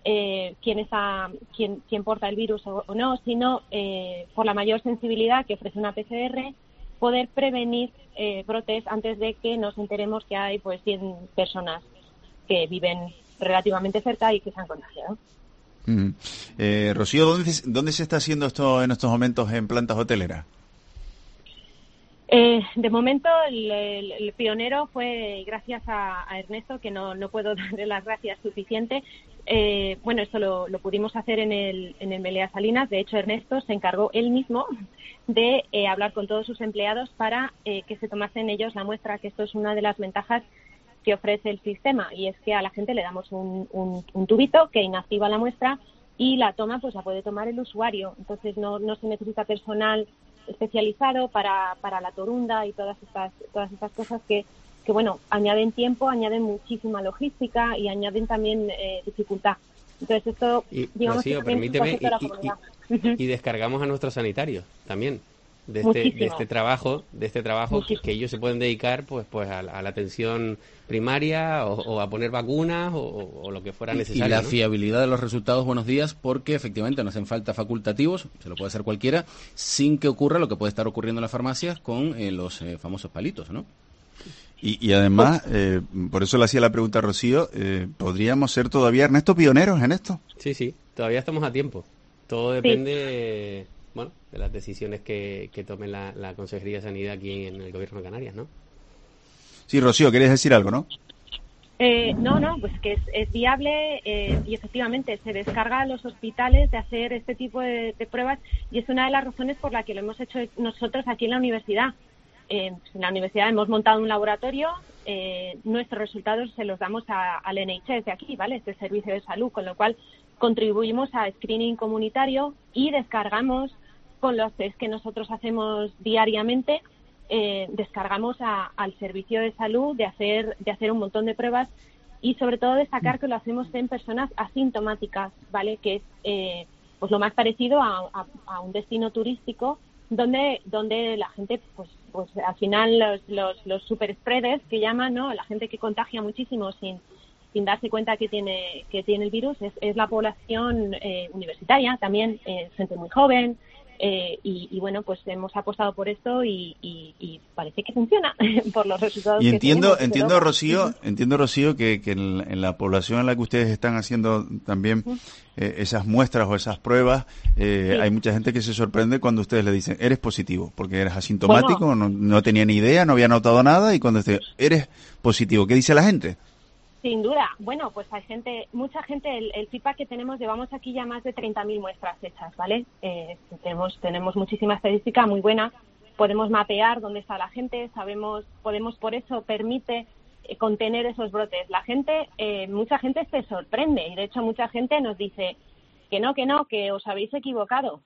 quién porta el virus o no, sino por la mayor sensibilidad que ofrece una PCR, poder prevenir brotes antes de que nos enteremos que hay pues 100 personas que viven relativamente cerca y que se han contagiado. Rocío, ¿dónde se está haciendo esto en estos momentos en plantas hoteleras? De momento el pionero fue gracias a Ernesto, que no puedo darle las gracias suficiente. Bueno, esto lo pudimos hacer en el Meliá Salinas. De hecho, Ernesto se encargó él mismo de hablar con todos sus empleados para que se tomasen ellos la muestra, que esto es una de las ventajas que ofrece el sistema, y es que a la gente le damos un tubito que inactiva la muestra y la toma, pues la puede tomar el usuario. Entonces no se necesita personal especializado para la torunda y todas estas cosas que bueno, añaden tiempo, añaden muchísima logística y añaden también dificultad. Entonces esto, digamos, Rocío, permíteme, y descargamos a nuestros sanitarios también de este trabajo que ellos se pueden dedicar pues a la atención primaria o a poner vacunas o lo que fuera necesario. Y la ¿no? fiabilidad de los resultados, buenos días, porque efectivamente no hacen falta facultativos, se lo puede hacer cualquiera, sin que ocurra lo que puede estar ocurriendo en las farmacias con los famosos palitos, ¿no? Y además, por eso le hacía la pregunta a Rocío, ¿podríamos ser todavía, Ernesto, pioneros en esto? Sí, todavía estamos a tiempo. Todo depende de las decisiones que tome la Consejería de Sanidad aquí en el Gobierno de Canarias, ¿no? Sí, Rocío, ¿querías decir algo, no? No, pues que es viable y efectivamente se descarga a los hospitales de hacer este tipo de pruebas y es una de las razones por la que lo hemos hecho nosotros aquí en la universidad. En la universidad hemos montado un laboratorio, nuestros resultados se los damos al NHS de aquí, ¿vale? Este servicio de salud, con lo cual contribuimos a screening comunitario y descargamos con los test que nosotros hacemos diariamente, descargamos al servicio de salud de hacer un montón de pruebas y sobre todo destacar que lo hacemos en personas asintomáticas, ¿vale? Que es pues lo más parecido a un destino turístico donde la gente pues al final los super spreaders que llaman, ¿no? La gente que contagia muchísimo sin darse cuenta que tiene el virus es la población universitaria, también gente muy joven, Y bueno, pues hemos apostado por esto y parece que funciona por los resultados y que tenemos. Entiendo, Rocío, que en la población en la que ustedes están haciendo también esas muestras o esas pruebas, hay mucha gente que se sorprende cuando ustedes le dicen, eres positivo, porque eres asintomático, no tenía ni idea, no había notado nada, y cuando eres positivo, ¿qué dice la gente? Sin duda. Bueno, pues hay mucha gente, el feedback que tenemos, llevamos aquí ya más de 30.000 muestras hechas, ¿vale? Tenemos muchísima estadística muy buena, podemos mapear dónde está la gente, por eso permite contener esos brotes. Mucha gente se sorprende y de hecho mucha gente nos dice que no, que os habéis equivocado,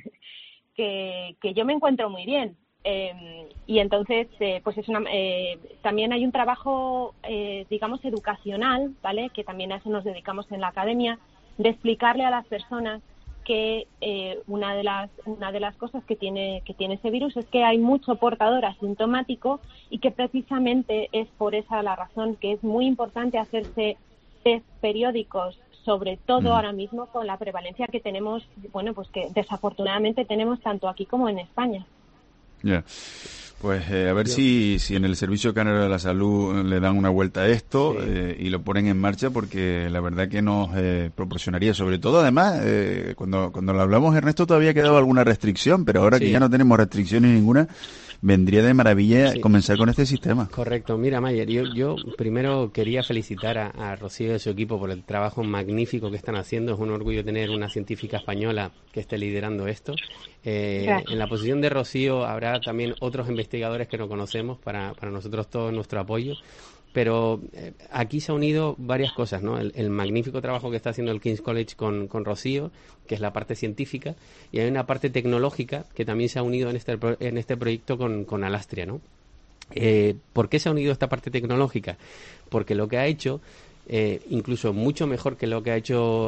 que yo me encuentro muy bien. Y entonces, pues también hay un trabajo, digamos, educacional, ¿vale? Que también a eso nos dedicamos en la academia, de explicarle a las personas que una de las cosas que tiene ese virus es que hay mucho portador asintomático y que precisamente es por esa la razón que es muy importante hacerse test periódicos, sobre todo ahora mismo con la prevalencia que tenemos, bueno, pues que desafortunadamente tenemos tanto aquí como en España. Ya. Pues a ver si en el Servicio Canario de la Salud le dan una vuelta a esto y lo ponen en marcha, porque la verdad que nos proporcionaría, sobre todo, además, cuando lo hablamos, Ernesto, todavía quedaba alguna restricción, pero ahora que ya no tenemos restricciones ninguna, vendría de maravilla comenzar con este sistema. Correcto. Mira, Mayer, yo primero quería felicitar a Rocío y a su equipo por el trabajo magnífico que están haciendo. Es un orgullo tener una científica española que esté liderando esto. En la posición de Rocío habrá también otros investigadores que no conocemos, para nosotros todo nuestro apoyo. Pero aquí se han unido varias cosas, ¿no? El magnífico trabajo que está haciendo el King's College con Rocío, que es la parte científica, y hay una parte tecnológica que también se ha unido en este proyecto con Alastria, ¿no? ¿Por qué se ha unido esta parte tecnológica? Porque lo que ha hecho, incluso mucho mejor que lo que ha hecho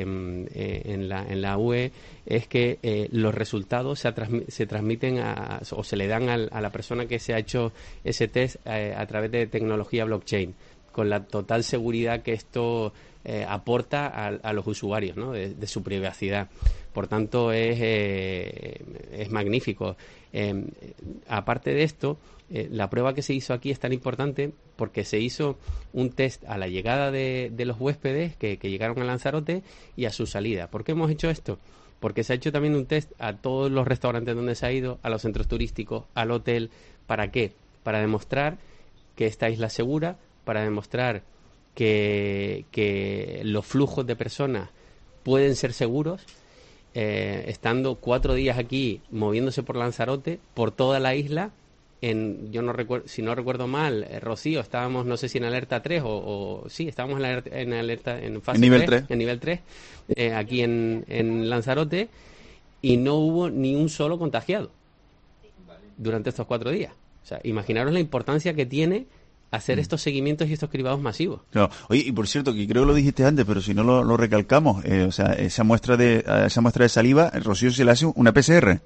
en la UE, es que los resultados se transmiten o se le dan a la persona que se ha hecho ese test a través de tecnología blockchain, con la total seguridad que esto aporta a los usuarios, ¿no? de su privacidad. Por tanto, es magnífico. Aparte de esto, la prueba que se hizo aquí es tan importante porque se hizo un test a la llegada de los huéspedes que llegaron a Lanzarote y a su salida. ¿Por qué hemos hecho esto? Porque se ha hecho también un test a todos los restaurantes donde se ha ido, a los centros turísticos, al hotel. ¿Para qué? Para demostrar que esta isla es segura, para demostrar que los flujos de personas pueden ser seguros, estando 4 días aquí moviéndose por Lanzarote, por toda la isla. Yo no recuerdo, si no recuerdo mal, Rocío, estábamos, no sé si en alerta 3 sí, estábamos en alerta en fase nivel 3, en nivel 3, aquí en Lanzarote, y no hubo ni un solo contagiado durante estos 4 días. O sea, imaginaros la importancia que tiene hacer estos seguimientos y estos cribados masivos. Claro. Oye, y por cierto, que creo que lo dijiste antes, pero si no lo recalcamos, o sea, esa muestra de saliva, Rocío, se le hace una PCR.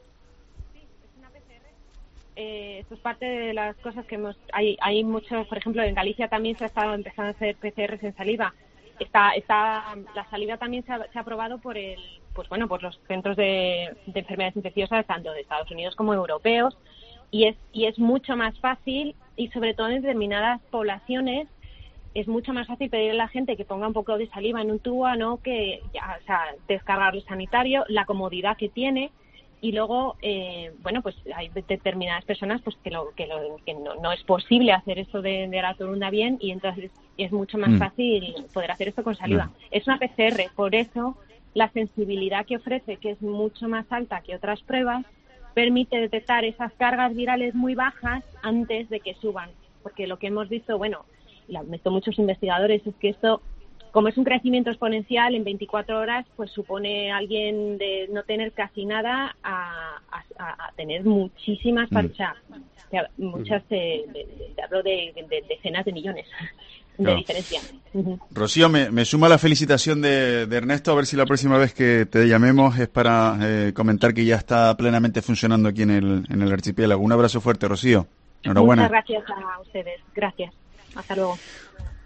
Esto es parte de las cosas que hay muchos, por ejemplo, en Galicia también se ha estado empezando a hacer PCRs en saliva. La saliva también se ha aprobado por los centros de enfermedades infecciosas, tanto de Estados Unidos como europeos, y es mucho más fácil, y sobre todo en determinadas poblaciones es mucho más fácil pedirle a la gente que ponga un poco de saliva en un tubo, ¿no? Que descargarlo sanitario, la comodidad que tiene. Y luego, pues hay determinadas personas pues que no es posible hacer eso de la torunda bien, y entonces es mucho más fácil poder hacer esto con saliva. Es una PCR, por eso la sensibilidad que ofrece, que es mucho más alta que otras pruebas, permite detectar esas cargas virales muy bajas antes de que suban. Porque lo que hemos visto, lo han visto muchos investigadores, es que esto, como es un crecimiento exponencial, en 24 horas, pues supone alguien de no tener casi nada a tener muchísimas parchas. Muchas, hablo de decenas de millones de diferencia. Rocío, me suma la felicitación de Ernesto, a ver si la próxima vez que te llamemos es para comentar que ya está plenamente funcionando aquí en el archipiélago. Un abrazo fuerte, Rocío. Enhorabuena. Muchas gracias a ustedes. Gracias. Hasta luego.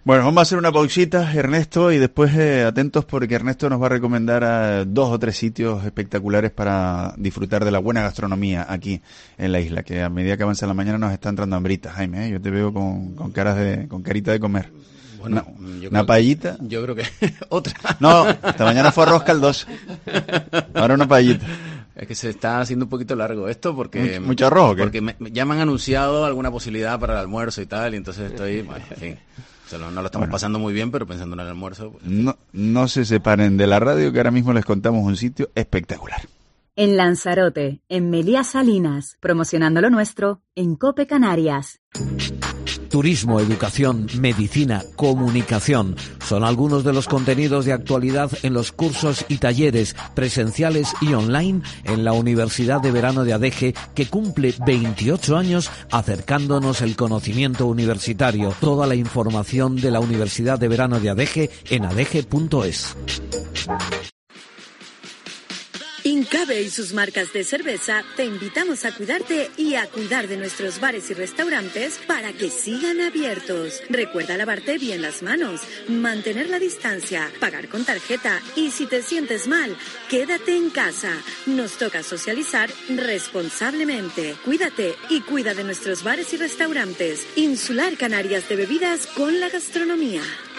Bueno, vamos a hacer una pausita, Ernesto, y después atentos porque Ernesto nos va a recomendar 2 o 3 sitios espectaculares para disfrutar de la buena gastronomía aquí en la isla, que a medida que avanza la mañana nos está entrando hambrita, Jaime, ¿eh? Yo te veo con carita de comer. Bueno, una paellita. Yo creo que otra. No, esta mañana fue arroz caldoso. Ahora una paellita. Es que se está haciendo un poquito largo esto porque... ¿Mucho arroz o qué? Porque ya me han anunciado alguna posibilidad para el almuerzo y tal, y entonces estoy... Bueno, en fin, no lo estamos pasando muy bien, pero pensando en el almuerzo... Pues, no se separen de la radio, que ahora mismo les contamos un sitio espectacular. En Lanzarote, en Meliá Salinas, promocionando lo nuestro en COPE Canarias. Turismo, educación, medicina, comunicación son algunos de los contenidos de actualidad en los cursos y talleres presenciales y online en la Universidad de Verano de Adeje, que cumple 28 años acercándonos el conocimiento universitario. Toda la información de la Universidad de Verano de Adeje en adeje.es. Incabe y sus marcas de cerveza te invitamos a cuidarte y a cuidar de nuestros bares y restaurantes para que sigan abiertos. Recuerda lavarte bien las manos, mantener la distancia, pagar con tarjeta y si te sientes mal, quédate en casa. Nos toca socializar responsablemente. Cuídate y cuida de nuestros bares y restaurantes. Insular Canarias de bebidas con la gastronomía.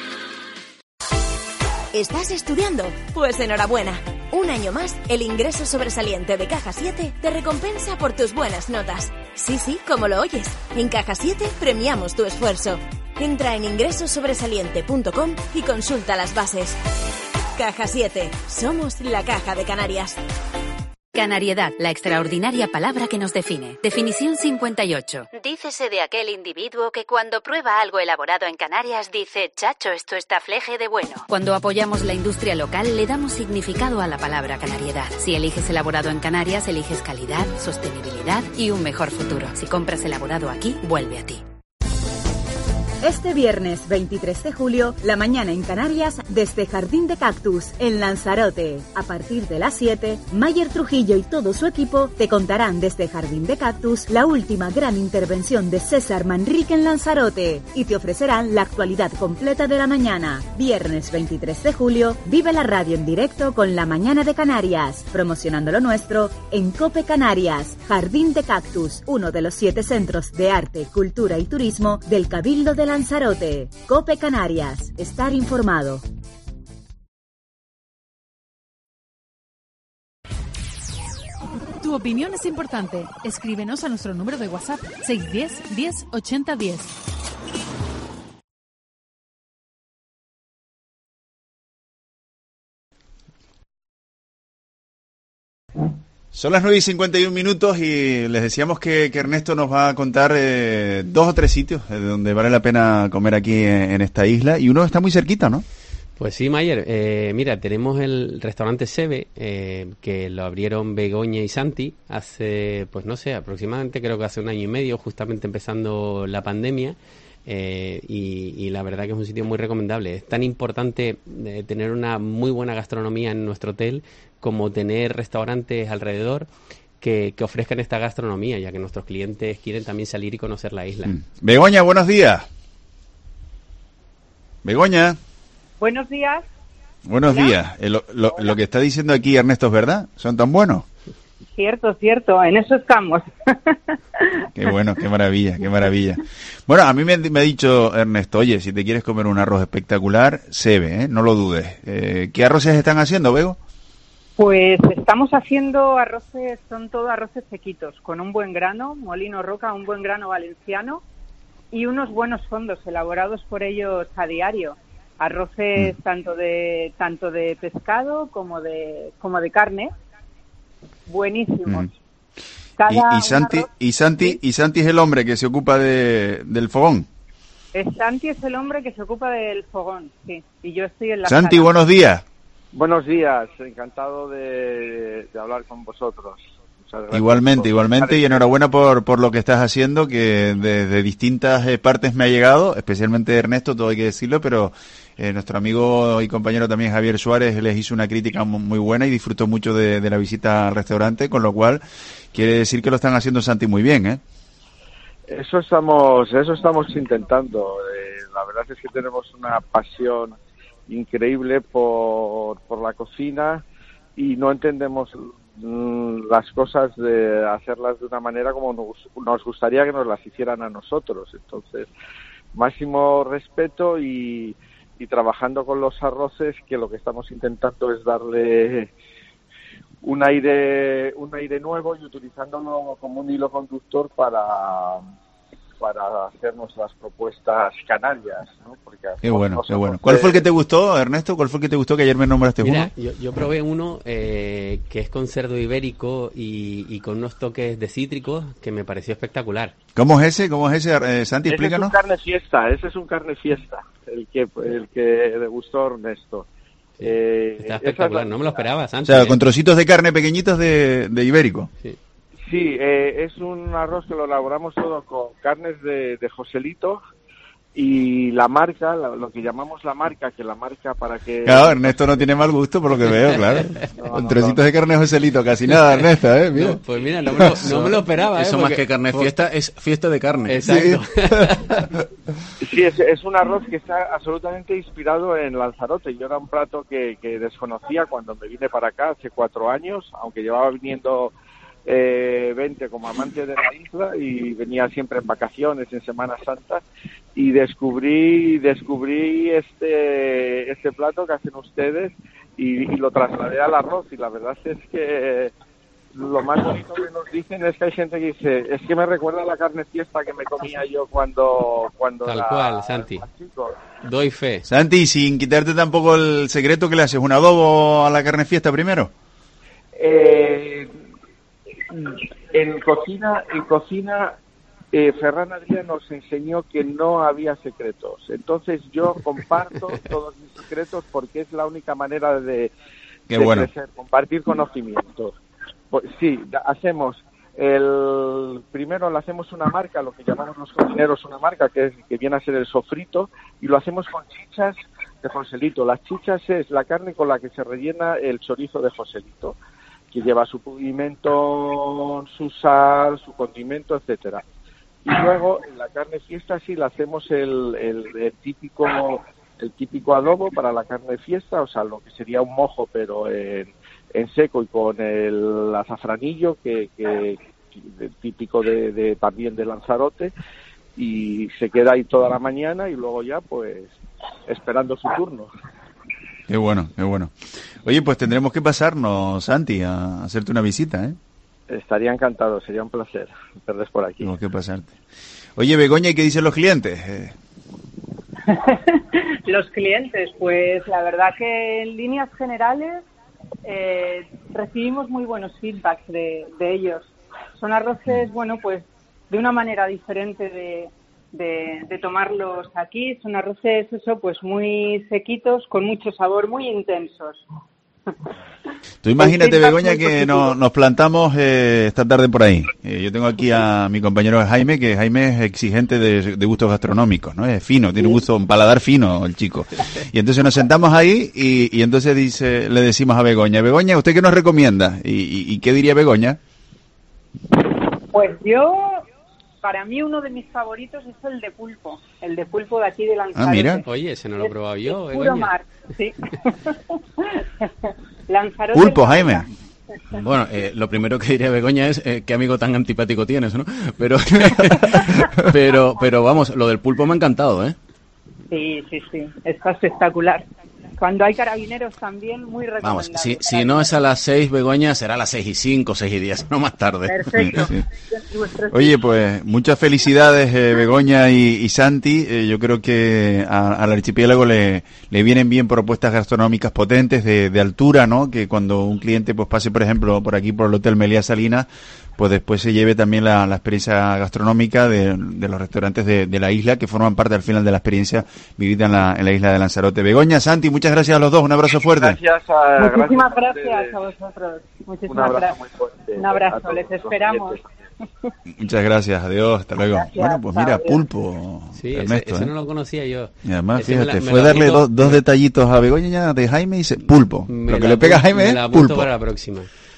¿Estás estudiando? Pues enhorabuena. Un año más, el ingreso sobresaliente de Caja 7 te recompensa por tus buenas notas. Sí, como lo oyes. En Caja 7 premiamos tu esfuerzo. Entra en ingresosobresaliente.com y consulta las bases. Caja 7. Somos la Caja de Canarias. Canariedad, la extraordinaria palabra que nos define. Definición 58. Dícese de aquel individuo que cuando prueba algo elaborado en Canarias dice, chacho, esto está fleje de bueno. Cuando apoyamos la industria local le damos significado a la palabra canariedad. Si eliges elaborado en Canarias, eliges calidad, sostenibilidad y un mejor futuro. Si compras elaborado aquí, vuelve a ti. Este viernes 23 de julio, la mañana en Canarias desde Jardín de Cactus, en Lanzarote. A partir de las 7, Mayer Trujillo y todo su equipo te contarán desde Jardín de Cactus la última gran intervención de César Manrique en Lanzarote y te ofrecerán la actualidad completa de la mañana. Viernes 23 de julio, vive la radio en directo con La Mañana de Canarias, promocionando lo nuestro en COPE Canarias. Jardín de Cactus, uno de los 7 centros de arte, cultura y turismo del Cabildo de Lanzarote. COPE Canarias. Estar informado. Tu opinión es importante. Escríbenos a nuestro número de WhatsApp 610 10 80 10. Son las 9:51 y les decíamos que Ernesto nos va a contar 2 o 3 sitios donde vale la pena comer aquí en esta isla, y uno está muy cerquita, ¿no? Pues sí, Mayer. Mira, tenemos el restaurante Sebe, que lo abrieron Begoña y Santi hace, pues no sé, aproximadamente creo que hace 1 año y medio, justamente empezando la pandemia. Y la verdad que es un sitio muy recomendable. Es tan importante tener una muy buena gastronomía en nuestro hotel como tener restaurantes alrededor que ofrezcan esta gastronomía, ya que nuestros clientes quieren también salir y conocer la isla. Begoña, buenos días. Begoña. Buenos días. Buenos días. Lo que está diciendo aquí Ernesto es verdad. ¿Son tan buenos? Cierto, en eso estamos. Qué bueno, qué maravilla, qué maravilla. Bueno, a mí me ha dicho Ernesto, oye, si te quieres comer un arroz espectacular, Sebe, no lo dudes. ¿Qué arroces están haciendo, Bego? Pues estamos haciendo arroces, son todos arroces sequitos, con un buen grano, Molino Roca, un buen grano valenciano y unos buenos fondos elaborados por ellos a diario. Arroces tanto de pescado como de carne. Buenísimos. Y Santi es el hombre que se ocupa del fogón. Santi es el hombre que se ocupa del fogón, sí. Y yo estoy en la Santi, sala. Buenos días. Buenos días, encantado de hablar con vosotros. Igualmente, y enhorabuena por lo que estás haciendo, que desde distintas partes me ha llegado, especialmente Ernesto, todo hay que decirlo, pero nuestro amigo y compañero también Javier Suárez les hizo una crítica muy buena y disfrutó mucho de la visita al restaurante, con lo cual quiere decir que lo están haciendo Santi muy bien, ¿eh? Eso estamos intentando. La verdad es que tenemos una pasión increíble por la cocina y no entendemos las cosas de hacerlas de una manera como nos gustaría que nos las hicieran a nosotros. Entonces, máximo respeto y trabajando con los arroces, que lo que estamos intentando es darle un aire nuevo y utilizándolo como un hilo conductor para hacer nuestras propuestas canarias, ¿no? Porque qué bueno, qué bueno. ¿Cuál fue el que te gustó, Ernesto? ¿Cuál fue el que te gustó, que ayer me nombraste uno? Yo probé uno que es con cerdo ibérico y con unos toques de cítricos que me pareció espectacular. ¿Cómo es ese, Santi? Explícanos. Ese es un carne fiesta, el que degustó Ernesto. Está espectacular, no me lo esperaba, Santi. O sea, con trocitos de carne pequeñitos de ibérico. Sí, es un arroz que lo elaboramos todo con carnes de Joselito y la marca, lo que llamamos la marca, que la marca para que... Claro, Ernesto no tiene mal gusto por lo que veo, claro. Con trocitos de carne Joselito, casi nada, Ernesto, Mira. No, pues mira, no me lo esperaba. Eso más que carne fiesta, es fiesta de carne. Exacto. Sí, es un arroz que está absolutamente inspirado en Lanzarote. Yo era un plato que desconocía cuando me vine para acá hace 4 años, aunque llevaba viniendo 20 como amante de la isla y venía siempre en vacaciones, en Semana Santa, y descubrí este plato que hacen ustedes y lo trasladé al arroz, y la verdad es que lo más bonito que nos dicen es que hay gente que dice, es que me recuerda a la carne fiesta que me comía yo cuando tal cual, Santi. Doy fe. Santi, sin quitarte tampoco el secreto, ¿qué le haces? ¿Un adobo a la carne fiesta primero? En cocina, Ferran Adrià nos enseñó que no había secretos. Entonces yo comparto todos mis secretos porque es la única manera de crecer, compartir conocimientos. Pues, sí, primero le hacemos una marca, lo que llamamos los cocineros una marca, que viene a ser el sofrito, y lo hacemos con chichas de Joselito. Las chichas es la carne con la que se rellena el chorizo de Joselito, que lleva su pimiento, su sal, su condimento, etcétera. Y luego en la carne fiesta sí le hacemos el típico adobo para la carne fiesta, o sea, lo que sería un mojo pero en seco y con el azafranillo que típico también de Lanzarote, y se queda ahí toda la mañana y luego ya pues esperando su turno. Qué bueno, qué bueno. Oye, pues tendremos que pasarnos, Santi, a hacerte una visita, ¿eh? Estaría encantado, sería un placer verles por aquí. Tenemos que pasarte. Oye, Begoña, ¿y qué dicen los clientes? Los clientes, pues la verdad que en líneas generales recibimos muy buenos feedbacks de ellos. Son arroces, bueno, pues de una manera diferente de tomarlos aquí. Son arroces, eso, pues muy sequitos, con mucho sabor, muy intensos. Tú imagínate, Begoña, que nos plantamos esta tarde por ahí. Yo tengo aquí a mi compañero Jaime, que Jaime es exigente de gustos gastronómicos, ¿no? Es fino, tiene un paladar fino el chico. Y entonces nos sentamos ahí y entonces le decimos a Begoña, Begoña, ¿usted qué nos recomienda? ¿Y qué diría Begoña? Pues para mí uno de mis favoritos es el de pulpo de aquí de Lanzarote. Ah, mira. Oye, ese no lo he probado yo. Puro mar, sí. Lanzarote. Pulpo, Jaime. Bueno, lo primero que diría Begoña es qué amigo tan antipático tienes, ¿no? Pero vamos, lo del pulpo me ha encantado, ¿eh? Sí, está espectacular. Cuando hay carabineros también, muy recomendable. Vamos, si no es a las 6, Begoña, será a las 6:05, 6:10, no más tarde. Perfecto. Sí. Oye, pues muchas felicidades, Begoña y Santi. Yo creo que al archipiélago le vienen bien propuestas gastronómicas potentes de altura, ¿no? Que cuando un cliente pues pase, por ejemplo, por aquí por el Hotel Meliá Salinas, pues después se lleve también la experiencia gastronómica de los restaurantes de la isla, que forman parte al final de la experiencia vivida en la isla de Lanzarote. Begoña, Santi, muchas gracias a los dos, un abrazo fuerte. Muchísimas gracias a vosotros. Muchísimas gracias. Un abrazo, les esperamos. Muchas gracias, adiós, hasta luego. Gracias, bueno, pues mira, pulpo. Sí, Ernesto, ese no lo conocía yo. Y además, Ese fíjate, me fue lo darle apunto, dos detallitos a Begoña de Jaime y dice pulpo. Lo que le pega a Jaime me es la apunto pulpo. para la próxima.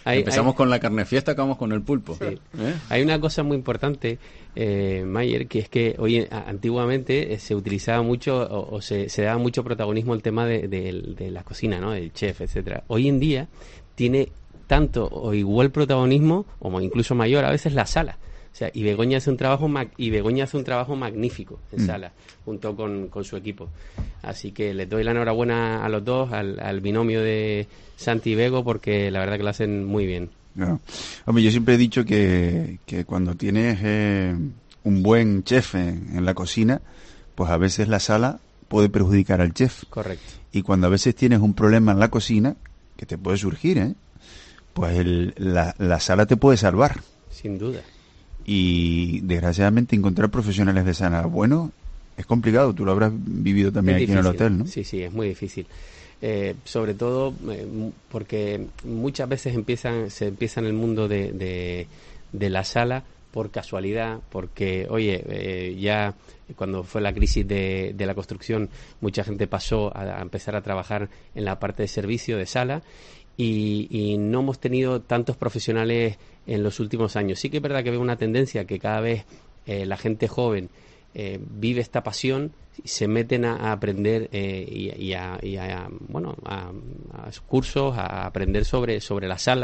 Empezamos con la carne fiesta, acabamos con el pulpo. Sí. Hay una cosa muy importante, Mayer, que es que antiguamente se utilizaba mucho o se daba mucho protagonismo al tema de la cocina, ¿no? El chef, etcétera. Hoy en día tiene tanto o igual protagonismo, o incluso mayor a veces, la sala. O sea, y Begoña hace un trabajo magnífico en sala, junto con su equipo. Así que les doy la enhorabuena a los dos, al binomio de Santi y Bego, porque la verdad que lo hacen muy bien. No. Hombre, yo siempre he dicho que cuando tienes un buen chef en la cocina, pues a veces la sala puede perjudicar al chef. Correcto. Y cuando a veces tienes un problema en la cocina, que te puede surgir, pues la sala te puede salvar. Sin duda. Y desgraciadamente encontrar profesionales de sala buenos es complicado. Tú lo habrás vivido también aquí en el hotel, ¿no? Sí, es muy difícil. Sobre todo porque muchas veces se empieza en el mundo de la sala por casualidad, porque, oye, ya cuando fue la crisis de la construcción, mucha gente pasó a empezar a trabajar en la parte de servicio de sala, y no hemos tenido tantos profesionales en los últimos años. Sí que es verdad que veo una tendencia que cada vez la gente joven vive esta pasión, se meten a aprender a cursos, a aprender sobre la sala.